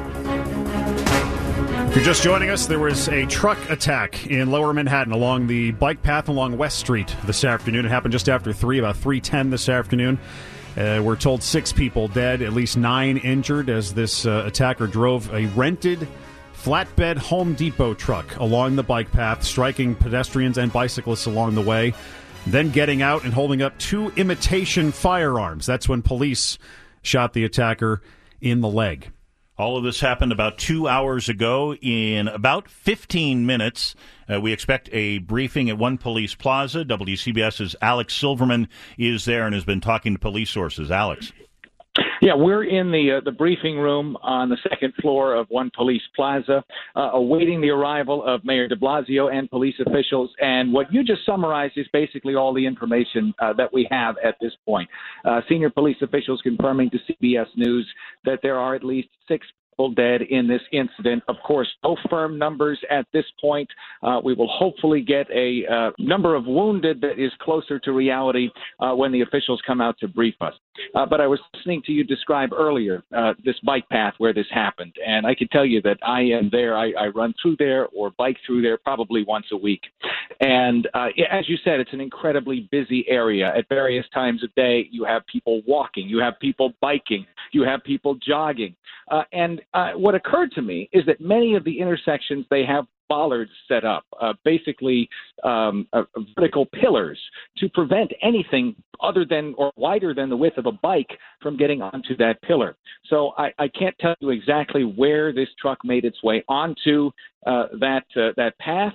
If you're just joining us, there was a truck attack in Lower Manhattan along the bike path along West Street this afternoon. It happened just after three, about three ten this afternoon. Uh, we're told six people dead, at least nine injured, as this uh, attacker drove a rented flatbed Home Depot truck along the bike path, striking pedestrians and bicyclists along the way, then getting out and holding up two imitation firearms. That's when police shot the attacker in the leg. All of this happened about two hours ago. In about fifteen minutes, uh, we expect a briefing at One Police Plaza. WCBS's Alex Silverman is there and has been talking to police sources. Alex. Yeah, we're in the uh, the briefing room on the second floor of One Police Plaza, uh, awaiting the arrival of Mayor de Blasio and police officials. And what you just summarized is basically all the information uh, that we have at this point. Uh, senior police officials confirming to C B S News that there are at least six people dead in this incident. Of course, no firm numbers at this point. Uh, we will hopefully get a uh, number of wounded that is closer to reality uh, when the officials come out to brief us. Uh, but I was listening to you describe earlier uh, this bike path where this happened, and I can tell you that I am there. I, I run through there or bike through there probably once a week. And uh, as you said, it's an incredibly busy area. At various times of day, you have people walking, you have people biking, you have people jogging. Uh, and uh, what occurred to me is that many of the intersections, they have bollards set up, uh, basically um, uh, vertical pillars to prevent anything other than or wider than the width of a bike from getting onto that pillar. So I, I can't tell you exactly where this truck made its way onto uh, that uh, that path.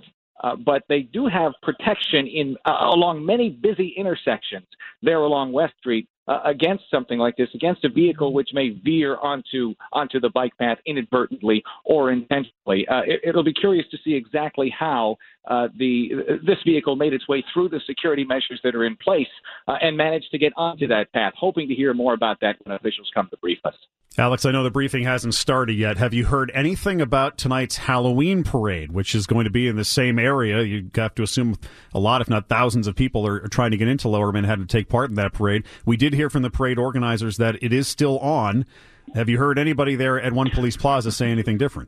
Uh, but they do have protection in uh, along many busy intersections there along West Street uh, against something like this, against a vehicle which may veer onto onto the bike path inadvertently or intentionally. Uh, it, it'll be curious to see exactly how uh, the this vehicle made its way through the security measures that are in place uh, and managed to get onto that path. Hoping to hear more about that when officials come to brief us. Alex, I know the briefing hasn't started yet. Have you heard anything about tonight's Halloween parade, which is going to be in the same area? You have to assume a lot, if not thousands, of people are, are trying to get into Lower Manhattan to take part in that parade. We did hear from the parade organizers that it is still on. Have you heard anybody there at One Police Plaza say anything different?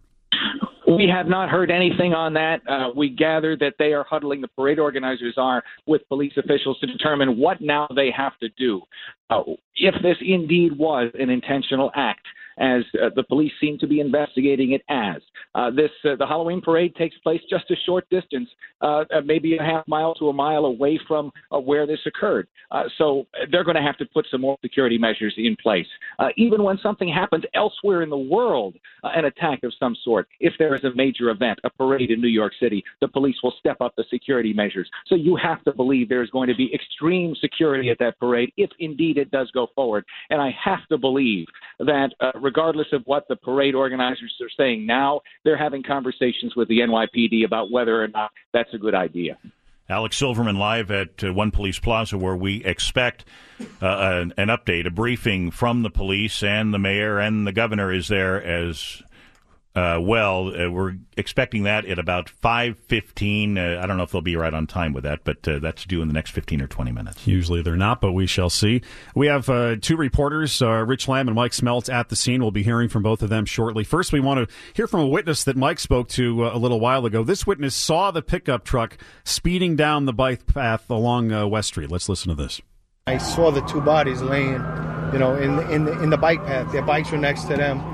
We have not heard anything on that. Uh, we gather that they are huddling, the parade organizers are, with police officials to determine what now they have to do. Uh, if this indeed was an intentional act, as uh, the police seem to be investigating it as. Uh, this uh, the Halloween parade takes place just a short distance, uh, uh, maybe a half mile to a mile away from uh, where this occurred. Uh, so they're going to have to put some more security measures in place. Uh, even when something happens elsewhere in the world, uh, an attack of some sort, if there is a major event, a parade in New York City, the police will step up the security measures. So you have to believe there's going to be extreme security at that parade if indeed it does go forward. And I have to believe that uh, regardless of what the parade organizers are saying now, they're having conversations with the N Y P D about whether or not that's a good idea. Alex Silverman live at uh, One Police Plaza, where we expect uh, an, an update, a briefing from the police, and the mayor and the governor is there as uh, well. Uh, we're expecting that at about five fifteen. Uh, I don't know if they'll be right on time with that, but uh, that's due in the next fifteen or twenty minutes. Usually they're not, but we shall see. We have uh, two reporters, uh, Rich Lamb and Mike Smeltz, at the scene. We'll be hearing from both of them shortly. First, we want to hear from a witness that Mike spoke to uh, a little while ago. This witness saw the pickup truck speeding down the bike path along uh, West Street. Let's listen to this. I saw the two bodies laying, you know, in the, in the, in the bike path. Their bikes were next to them.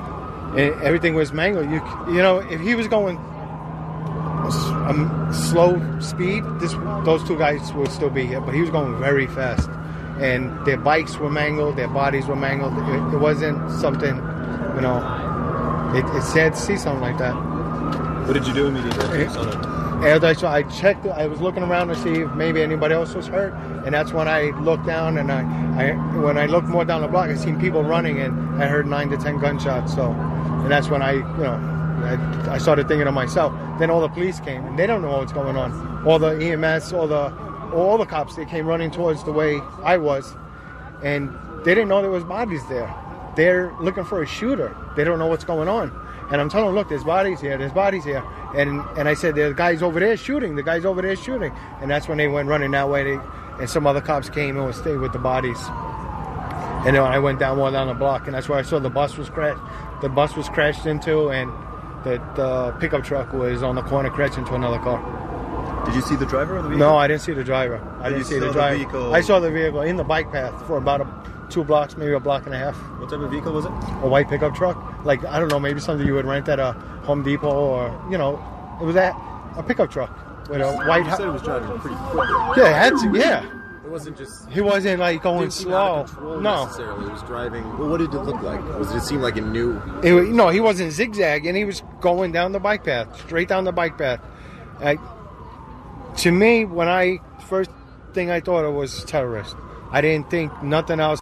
And everything was mangled. You, you know, if he was going um, slow speed, this those two guys would still be here. But he was going very fast, and their bikes were mangled, their bodies were mangled. It, it wasn't something, you know. It, it's sad to see something like that. What did you do immediately? As I saw, I checked. I was looking around to see if maybe anybody else was hurt, and that's when I looked down. And I, I when I looked more down the block, I seen people running, and I heard nine to ten gunshots. So. And that's when I, you know, I, I started thinking to myself. Then all the police came, and they don't know what's going on. All the E M S, all the, all the cops, they came running towards the way I was, and they didn't know there was bodies there. They're looking for a shooter. They don't know what's going on. And I'm telling them, look, there's bodies here, there's bodies here. And and I said, the guy's over there shooting. The guy's over there shooting. And that's when they went running that way. They, and some other cops came and would stay with the bodies. And then I went down more down the block, and that's where I saw the bus was crashed. The bus was crashed into, and the, the pickup truck was on the corner crashed into another car. Did you see the driver of the vehicle? No, I didn't see the driver. I Did didn't you see the saw driver. the vehicle? I saw the vehicle in the bike path for about a, two blocks, maybe a block and a half. What type of vehicle was it? A white pickup truck. Like, I don't know, maybe something you would rent at a Home Depot, or, you know, it was a, a pickup truck with a white... You said it was driving pretty quick. Yeah, it had to, yeah. It wasn't just... He wasn't, like, going didn't seem slow. out of control No. necessarily. It was driving... Well, what did it look like? Was it, it seem like it knew... It, was- no, he wasn't zigzagging. He was going down the bike path, straight down the bike path. I, to me, when I... First thing I thought of was terrorist. I didn't think nothing else.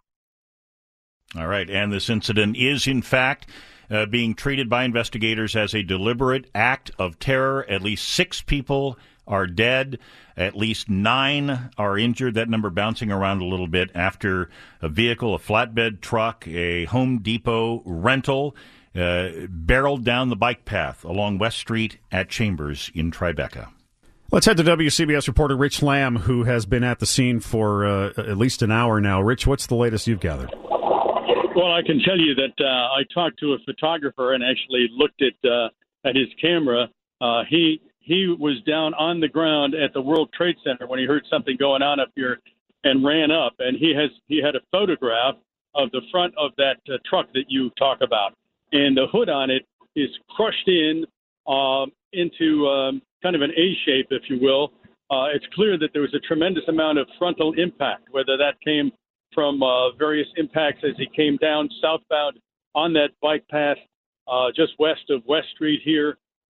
All right, and this incident is, in fact, uh, being treated by investigators as a deliberate act of terror. At least six people are dead. At least nine are injured. That number bouncing around a little bit after a vehicle, a flatbed truck, a Home Depot rental, uh, barreled down the bike path along West Street at Chambers in Tribeca. Let's head to W C B S reporter Rich Lamb, who has been at the scene for uh, at least an hour now. Rich, what's the latest you've gathered? Well, I can tell you that uh, I talked to a photographer and actually looked at uh, at his camera. Uh, he he was down on the ground at the World Trade Center when he heard something going on up here and ran up. And he has he had a photograph of the front of that uh, truck that you talk about, and the hood on it is crushed in um, into um, kind of an A shape, if you will. Uh, it's clear that there was a tremendous amount of frontal impact, whether that came from uh, various impacts as he came down southbound on that bike path uh, just west of West Street here,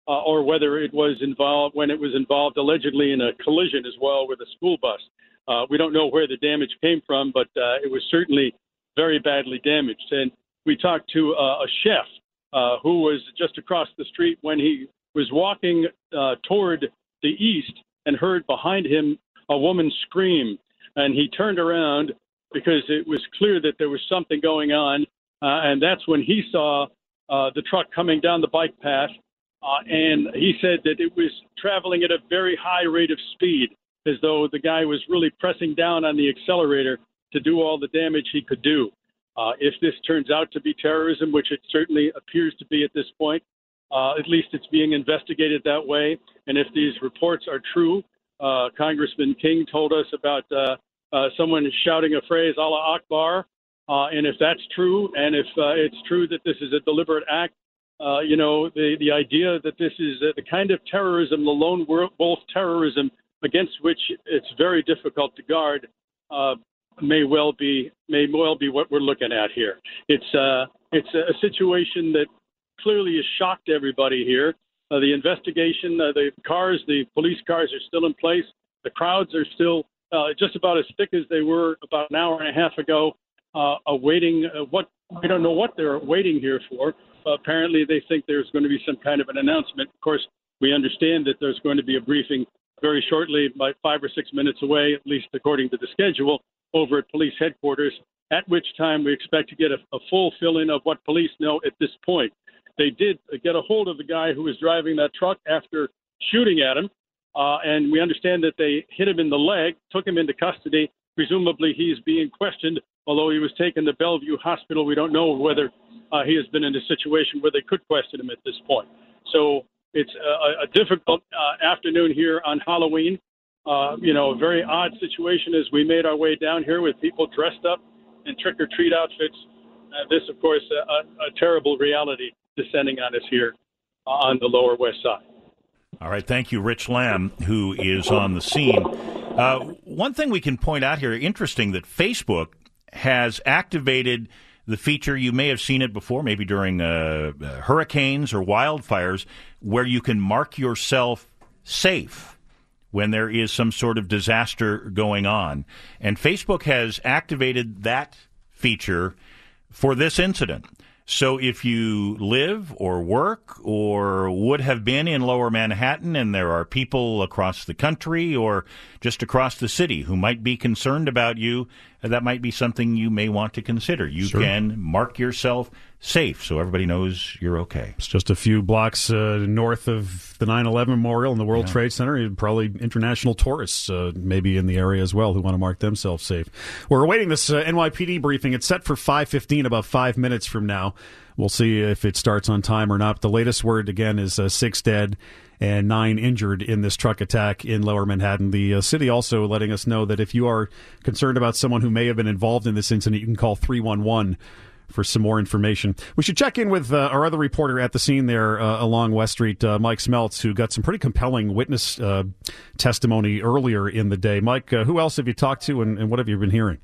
uh, or whether it was involved when it was involved allegedly in a collision as well with a school bus. Uh, we don't know where the damage came from, but uh, it was certainly very badly damaged. And we talked to uh, a chef uh, who was just across the street when he was walking uh, toward the east and heard behind him a woman scream. And he turned around because it was clear that there was something going on. Uh, and that's when he saw uh, the truck coming down the bike path. Uh, and he said that it was traveling at a very high rate of speed, as though the guy was really pressing down on the accelerator to do all the damage he could do. Uh, if this turns out to be terrorism, which it certainly appears to be at this point, uh, at least it's being investigated that way. And if these reports are true, uh, Congressman King told us about uh, uh, someone shouting a phrase, Allah Akbar. Uh, and if that's true, and if uh, it's true that this is a deliberate act, uh, you know, the, the idea that this is uh, the kind of terrorism, the lone wolf terrorism, against which it's very difficult to guard, uh, may well be may well be what we're looking at here. It's uh, it's a situation that clearly has shocked everybody here. Uh, the investigation, uh, the cars, the police cars are still in place. The crowds are still uh, just about as thick as they were about an hour and a half ago, uh, awaiting uh, what we don't know what they're waiting here for. Uh, apparently, they think there's going to be some kind of an announcement. Of course, we understand that there's going to be a briefing very shortly, by five or six minutes away, at least according to the schedule, over at police headquarters, at which time we expect to get a, a full fill-in of what police know at this point. They did get a hold of the guy who was driving that truck after shooting at him, uh, and we understand that they hit him in the leg, took him into custody. Presumably he's being questioned, although he was taken to Bellevue Hospital. We don't know whether uh, he has been in a situation where they could question him at this point. So it's a, a difficult uh, afternoon here on Halloween. Uh, you know, a very odd situation as we made our way down here with people dressed up in trick-or-treat outfits. Uh, this, of course, a, a terrible reality descending on us here on the Lower West Side. All right. Thank you, Rich Lamb, who is on the scene. Uh, one thing we can point out here, interesting, that Facebook has activated the feature. You may have seen it before, maybe during uh, hurricanes or wildfires, where you can mark yourself safe when there is some sort of disaster going on. And Facebook has activated that feature for this incident. So if you live or work or would have been in Lower Manhattan and there are people across the country or just across the city who might be concerned about you, that might be something you may want to consider. You sure. can mark yourself safe so everybody knows you're okay. It's just a few blocks uh, north of the nine eleven Memorial and the World yeah. Trade Center. Probably international tourists uh, maybe in the area as well who want to mark themselves safe. We're awaiting this uh, N Y P D briefing. It's set for five fifteen, about five minutes from now. We'll see if it starts on time or not. The latest word, again, is uh, six dead and nine injured in this truck attack in Lower Manhattan. The uh, city also letting us know that if you are concerned about someone who may have been involved in this incident, you can call three one one for some more information. We should check in with uh, our other reporter at the scene there uh, along West Street, uh, Mike Smeltz, who got some pretty compelling witness uh, testimony earlier in the day. Mike, uh, who else have you talked to, and, and what have you been hearing?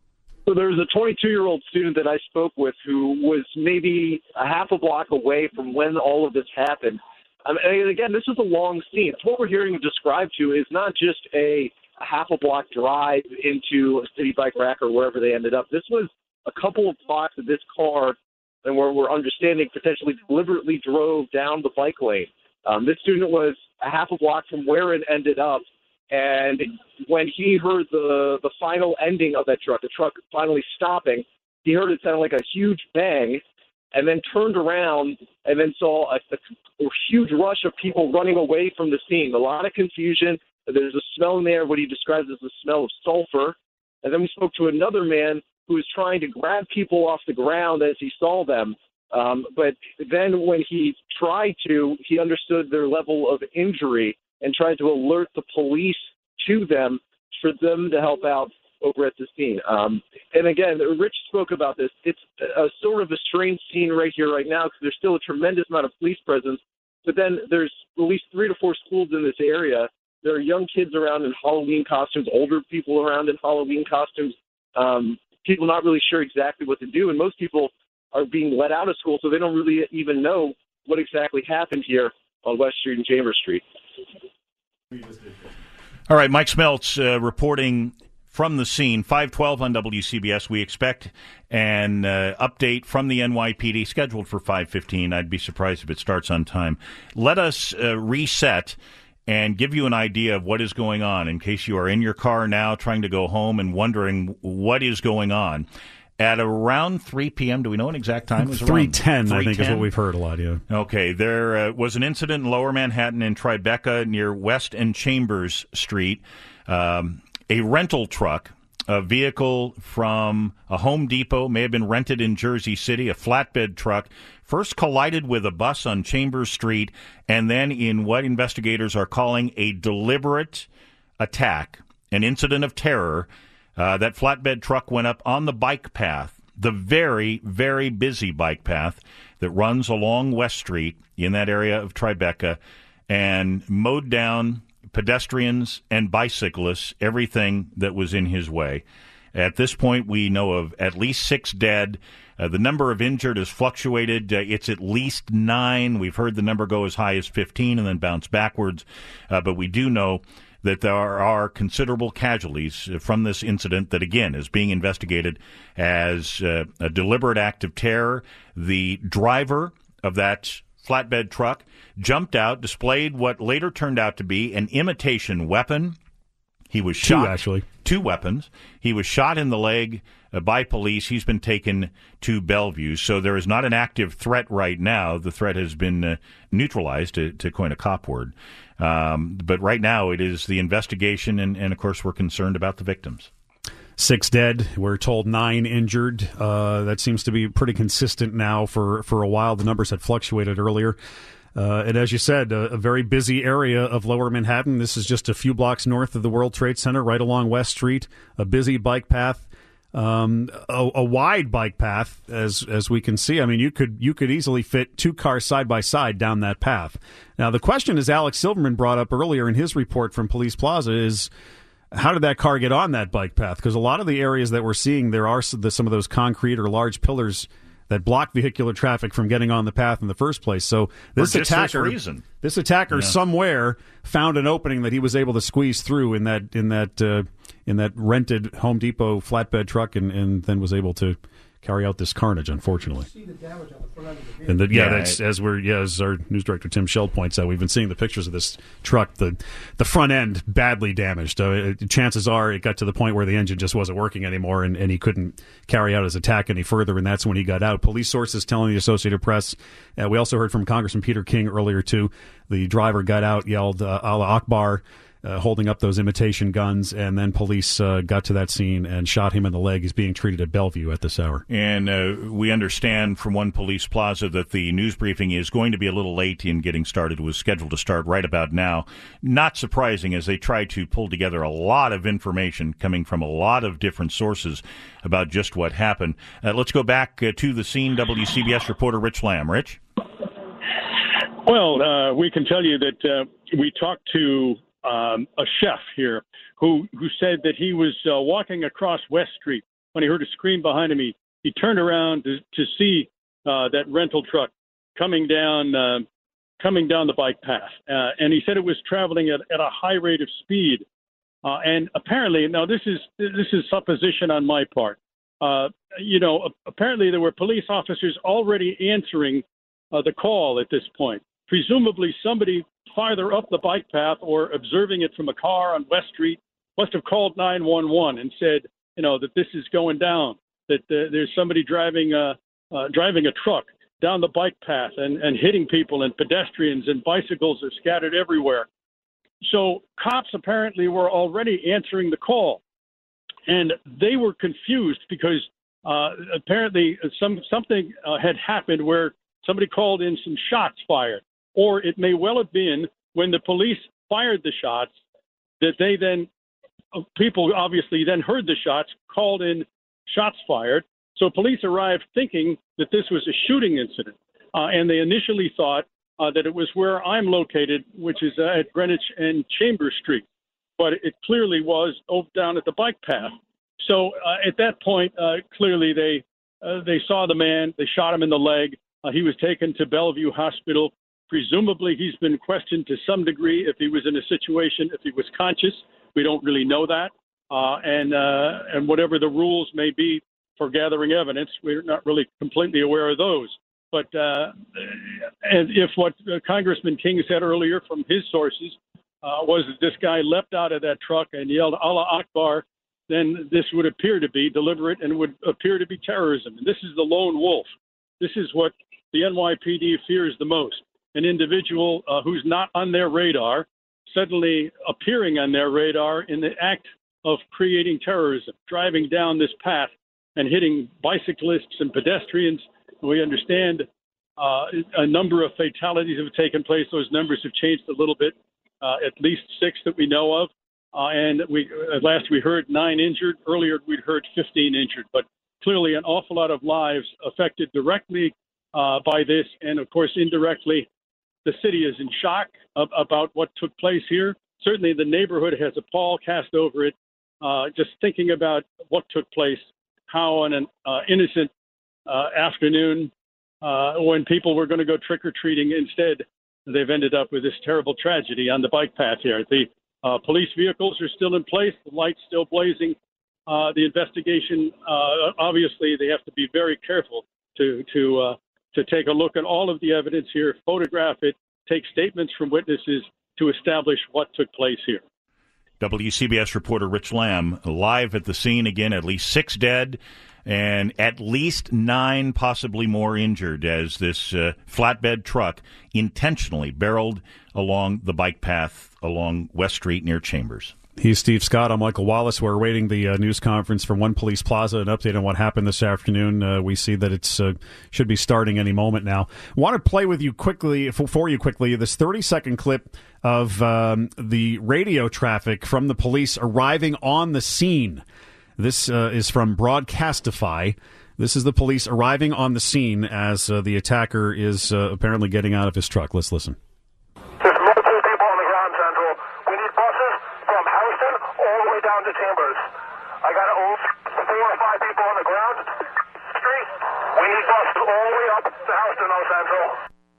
So there was a twenty-two-year-old student that I spoke with who was maybe a half a block away from when all of this happened. I mean, and again, this is a long scene. What we're hearing described to is not just a, a half a block drive into a city bike rack or wherever they ended up. This was a couple of blocks of this car, and where we're understanding potentially deliberately drove down the bike lane. Um, this student was a half a block from where it ended up, and when he heard the the final ending of that truck, the truck finally stopping, he heard it sound like a huge bang, and then turned around and then saw a, a, a huge rush of people running away from the scene. A lot of confusion. There's a smell in there, what he describes as the smell of sulfur. And then we spoke to another man who was trying to grab people off the ground as he saw them. Um, but then when he tried to, he understood their level of injury and tried to alert the police to them for them to help out over at the scene. Um, and again, Rich spoke about this. It's a, a sort of a strange scene right here, right now, because there's still a tremendous amount of police presence. But then there's at least three to four schools in this area. There are young kids around in Halloween costumes, older people around in Halloween costumes, um, people not really sure exactly what to do. And most people are being let out of school, so they don't really even know what exactly happened here. on West Street and Chambers Street. All right, Mike Smeltz uh, reporting from the scene, five twelve on W C B S. We expect an uh, update from the N Y P D scheduled for five fifteen. I'd be surprised if it starts on time. Let us uh, reset and give you an idea of what is going on in case you are in your car now trying to go home and wondering what is going on. At around three p.m., do we know an exact time? three ten, I think, is what we've heard a lot, yeah. Okay, there uh, was an incident in Lower Manhattan in Tribeca near West and Chambers Street. Um, a rental truck, a vehicle from a Home Depot, may have been rented in Jersey City, a flatbed truck, first collided with a bus on Chambers Street, and then in what investigators are calling a deliberate attack, an incident of terror. Uh, that flatbed truck went up on the bike path, the very, very busy bike path that runs along West Street in that area of Tribeca, and mowed down pedestrians and bicyclists, everything that was in his way. At this point, we know of at least six dead. Uh, the number of injured has fluctuated. Uh, it's at least nine. We've heard the number go as high as fifteen and then bounce backwards. Uh, but we do know that there are considerable casualties from this incident that, again, is being investigated as uh, a deliberate act of terror. The driver of that flatbed truck jumped out, displayed what later turned out to be an imitation weapon. He was shot. Two, actually. Two weapons. He was shot in the leg uh, by police. He's been taken to Bellevue. So there is not an active threat right now. The threat has been uh, neutralized, to, to coin a cop word. Um, but right now it is the investigation, and, and, of course, we're concerned about the victims. Six dead. We're told nine injured. Uh, that seems to be pretty consistent now for, for a while. The numbers had fluctuated earlier. Uh, and as you said, a, a very busy area of Lower Manhattan. This is just a few blocks north of the World Trade Center, right along West Street. A busy bike path, um, a, a wide bike path, as as we can see. I mean, you could you could easily fit two cars side by side down that path. Now, the question, as Alex Silverman brought up earlier in his report from Police Plaza, is how did that car get on that bike path? Because a lot of the areas that we're seeing, there are some of those concrete or large pillars that block vehicular traffic from getting on the path in the first place. So this For just attacker, this reason. this attacker Yeah. somewhere found an opening that he was able to squeeze through in that in that uh, in that rented Home Depot flatbed truck, and, and then was able to carry out this carnage, unfortunately. And the, yeah, Yeah, that's as we're yeah, as our news director Tim Schell points out, we've been seeing the pictures of this truck. The the front end badly damaged. Uh, it, chances are it got to the point where the engine just wasn't working anymore, and, and he couldn't carry out his attack any further. And that's when he got out. Police sources telling the Associated Press. Uh, we also heard from Congressman Peter King earlier too. The driver got out, yelled uh, Allah Akbar, Uh, holding up those imitation guns, and then police uh, got to that scene and shot him in the leg. He's being treated at Bellevue at this hour. And uh, we understand from One Police Plaza that the news briefing is going to be a little late in getting started. It was scheduled to start right about now. Not surprising, as they try to pull together a lot of information coming from a lot of different sources about just what happened. Uh, let's go back uh, to the scene. W C B S reporter Rich Lamb. Rich? Well, uh, we can tell you that uh, we talked to Um, a chef here who who said that he was uh, walking across West Street when he heard a scream behind him. He, he turned around to, to see uh, that rental truck coming down uh, coming down the bike path, uh, and he said it was traveling at, at a high rate of speed. Uh, and apparently, now this is this is supposition on my part. Uh, you know, apparently there were police officers already answering uh, the call at this point. Presumably, somebody farther up the bike path or observing it from a car on West Street must have called nine one one and said, you know, that this is going down, that uh, there's somebody driving a, uh, driving a truck down the bike path and, and hitting people, and pedestrians and bicycles are scattered everywhere. So cops apparently were already answering the call, and they were confused because uh, apparently some something uh, had happened where somebody called in some shots fired. Or it may well have been when the police fired the shots that they then, people obviously then heard the shots, called in shots fired. So police arrived thinking that this was a shooting incident. Uh, and they initially thought uh, that it was where I'm located, which is uh, at Greenwich and Chambers Street. But it clearly was over down at the bike path. So uh, at that point, uh, clearly they uh, they saw the man, they shot him in the leg. Uh, he was taken to Bellevue Hospital. Presumably, he's been questioned to some degree if he was in a situation, if he was conscious. We don't really know that. Uh, and uh, and whatever the rules may be for gathering evidence, we're not really completely aware of those. But uh, and if what uh, Congressman King said earlier from his sources uh, was that this guy leapt out of that truck and yelled Allah Akbar, then this would appear to be deliberate and would appear to be terrorism. And this is the lone wolf. This is what the N Y P D fears the most. An individual uh, who's not on their radar suddenly appearing on their radar in the act of creating terrorism, driving down this path and hitting bicyclists and pedestrians. We understand uh, a number of fatalities have taken place. Those numbers have changed a little bit, uh, at least six that we know of. Uh, and we at last we heard nine injured. Earlier we'd heard fifteen injured. But clearly an awful lot of lives affected directly uh, by this, and of course indirectly. The city is in shock of, about what took place here. Certainly the neighborhood has a pall cast over it, uh, just thinking about what took place, how on an uh, innocent uh, afternoon uh, when people were going to go trick-or-treating, instead they've ended up with this terrible tragedy on the bike path here. The uh, police vehicles are still in place, the lights still blazing. Uh, the investigation, uh, obviously they have to be very careful to, to uh, to take a look at all of the evidence here, photograph it, take statements from witnesses to establish what took place here. W C B S reporter Rich Lamb live at the scene again, at least six dead and at least nine, possibly more injured as this uh, flatbed truck intentionally barreled along the bike path along West Street near Chambers. He's Steve Scott. I'm Michael Wallace. We're awaiting the uh, news conference from One Police Plaza, an update on what happened this afternoon. Uh, we see that it's uh, should be starting any moment now. Want to play with you quickly, for, for you quickly, this thirty-second clip of um, the radio traffic from the police arriving on the scene. This uh, is from Broadcastify. This is the police arriving on the scene as uh, the attacker is uh, apparently getting out of his truck. Let's listen. To Chambers. I got four or five people on the ground. Street. We need buses all the way up to Houston, Los Central.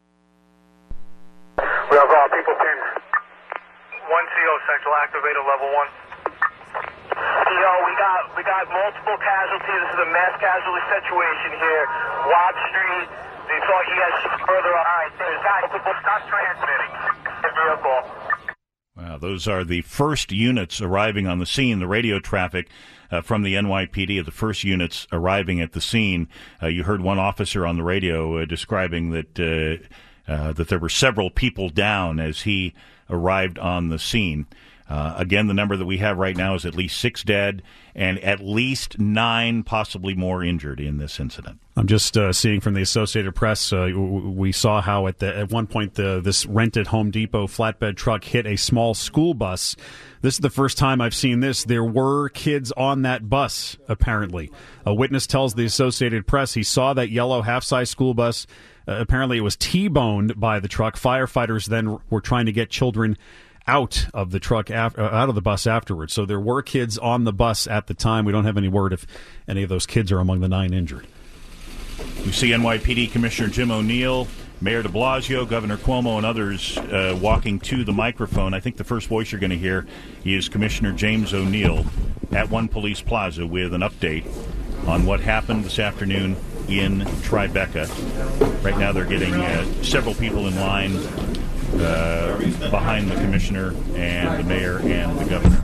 We have uh, people pinned. One C O Central activated level one. C O, we got we got multiple casualties. This is a mass casualty situation here. Watt Street. They thought you guys further on. All right, there's guys. Stop transmitting. Give me a call. Wow, those are the first units arriving on the scene, the radio traffic uh, from the N Y P D, the first units arriving at the scene. Uh, you heard one officer on the radio uh, describing that uh, uh, that there were several people down as he arrived on the scene. Uh, again, the number that we have right now is at least six dead and at least nine, possibly more, injured in this incident. I'm just uh, seeing from the Associated Press, uh, we saw how at the, at one point the, this rented Home Depot flatbed truck hit a small school bus. This is the first time I've seen this. There were kids on that bus, apparently. A witness tells the Associated Press he saw that yellow half-size school bus. Uh, apparently it was T-boned by the truck. Firefighters then were trying to get children out of the truck, af- uh, out of the bus afterwards. So there were kids on the bus at the time. We don't have any word if any of those kids are among the nine injured. We see N Y P D Commissioner Jim O'Neill, Mayor de Blasio, Governor Cuomo, and others uh, walking to the microphone. I think the first voice you're going to hear is Commissioner James O'Neill at One Police Plaza with an update on what happened this afternoon in Tribeca. Right now they're getting uh, several people in line uh, behind the commissioner and the mayor and the governor.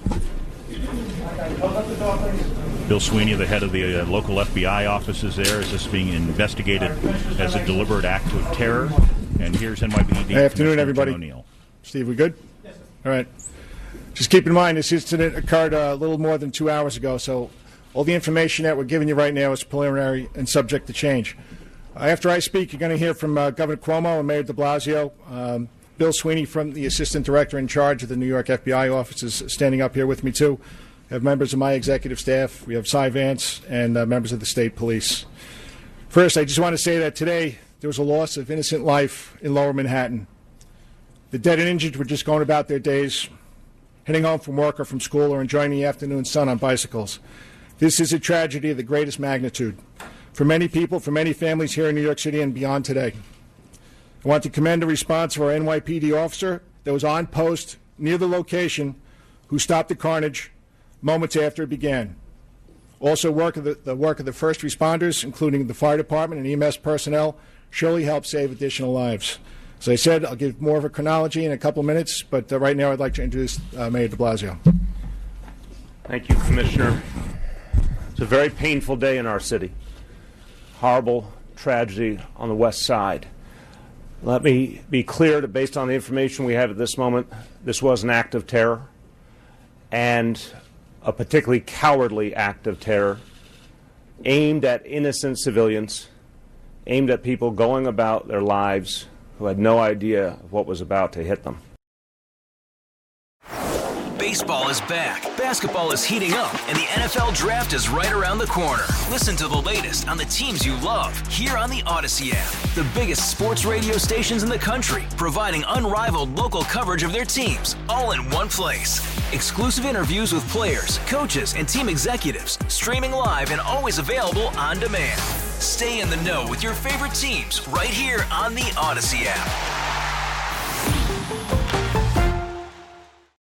Bill Sweeney, the head of the uh, local F B I office, is there. Is this being investigated as a deliberate act of terror? And here's N Y P D. Good afternoon, everybody. O'Neill. Steve, we good? Yes. All right. Just keep in mind, this incident occurred uh, a little more than two hours ago, so all the information that we're giving you right now is preliminary and subject to change. Uh, after I speak, you're going to hear from uh, Governor Cuomo and Mayor de Blasio. Um, Bill Sweeney, from the Assistant Director in charge of the New York F B I office, is standing up here with me, too. We have members of my executive staff. We have Cy Vance and uh, members of the state police. First, I just want to say that today there was a loss of innocent life in Lower Manhattan. The dead and injured were just going about their days, heading home from work or from school, or enjoying the afternoon sun on bicycles. This is a tragedy of the greatest magnitude for many people, for many families here in New York City and beyond today. I want to commend the response of our N Y P D officer that was on post near the location who stopped the carnage moments after it began. Also, work of the, the work of the first responders, including the fire department and E M S personnel, surely helped save additional lives. As I said, I'll give more of a chronology in a couple of minutes, but uh, right now I'd like to introduce uh, Mayor de Blasio. Thank you, Commissioner. It's a very painful day in our city. Horrible tragedy on the west side. Let me be clear that based on the information we have at this moment, this was an act of terror, and a particularly cowardly act of terror aimed at innocent civilians, aimed at people going about their lives who had no idea of what was about to hit them. Baseball is back, basketball is heating up, and the N F L Draft is right around the corner. Listen to the latest on the teams you love here on the Odyssey app. The biggest sports radio stations in the country, providing unrivaled local coverage of their teams, all in one place. Exclusive interviews with players, coaches, and team executives, streaming live and always available on demand. Stay in the know with your favorite teams right here on the Odyssey app.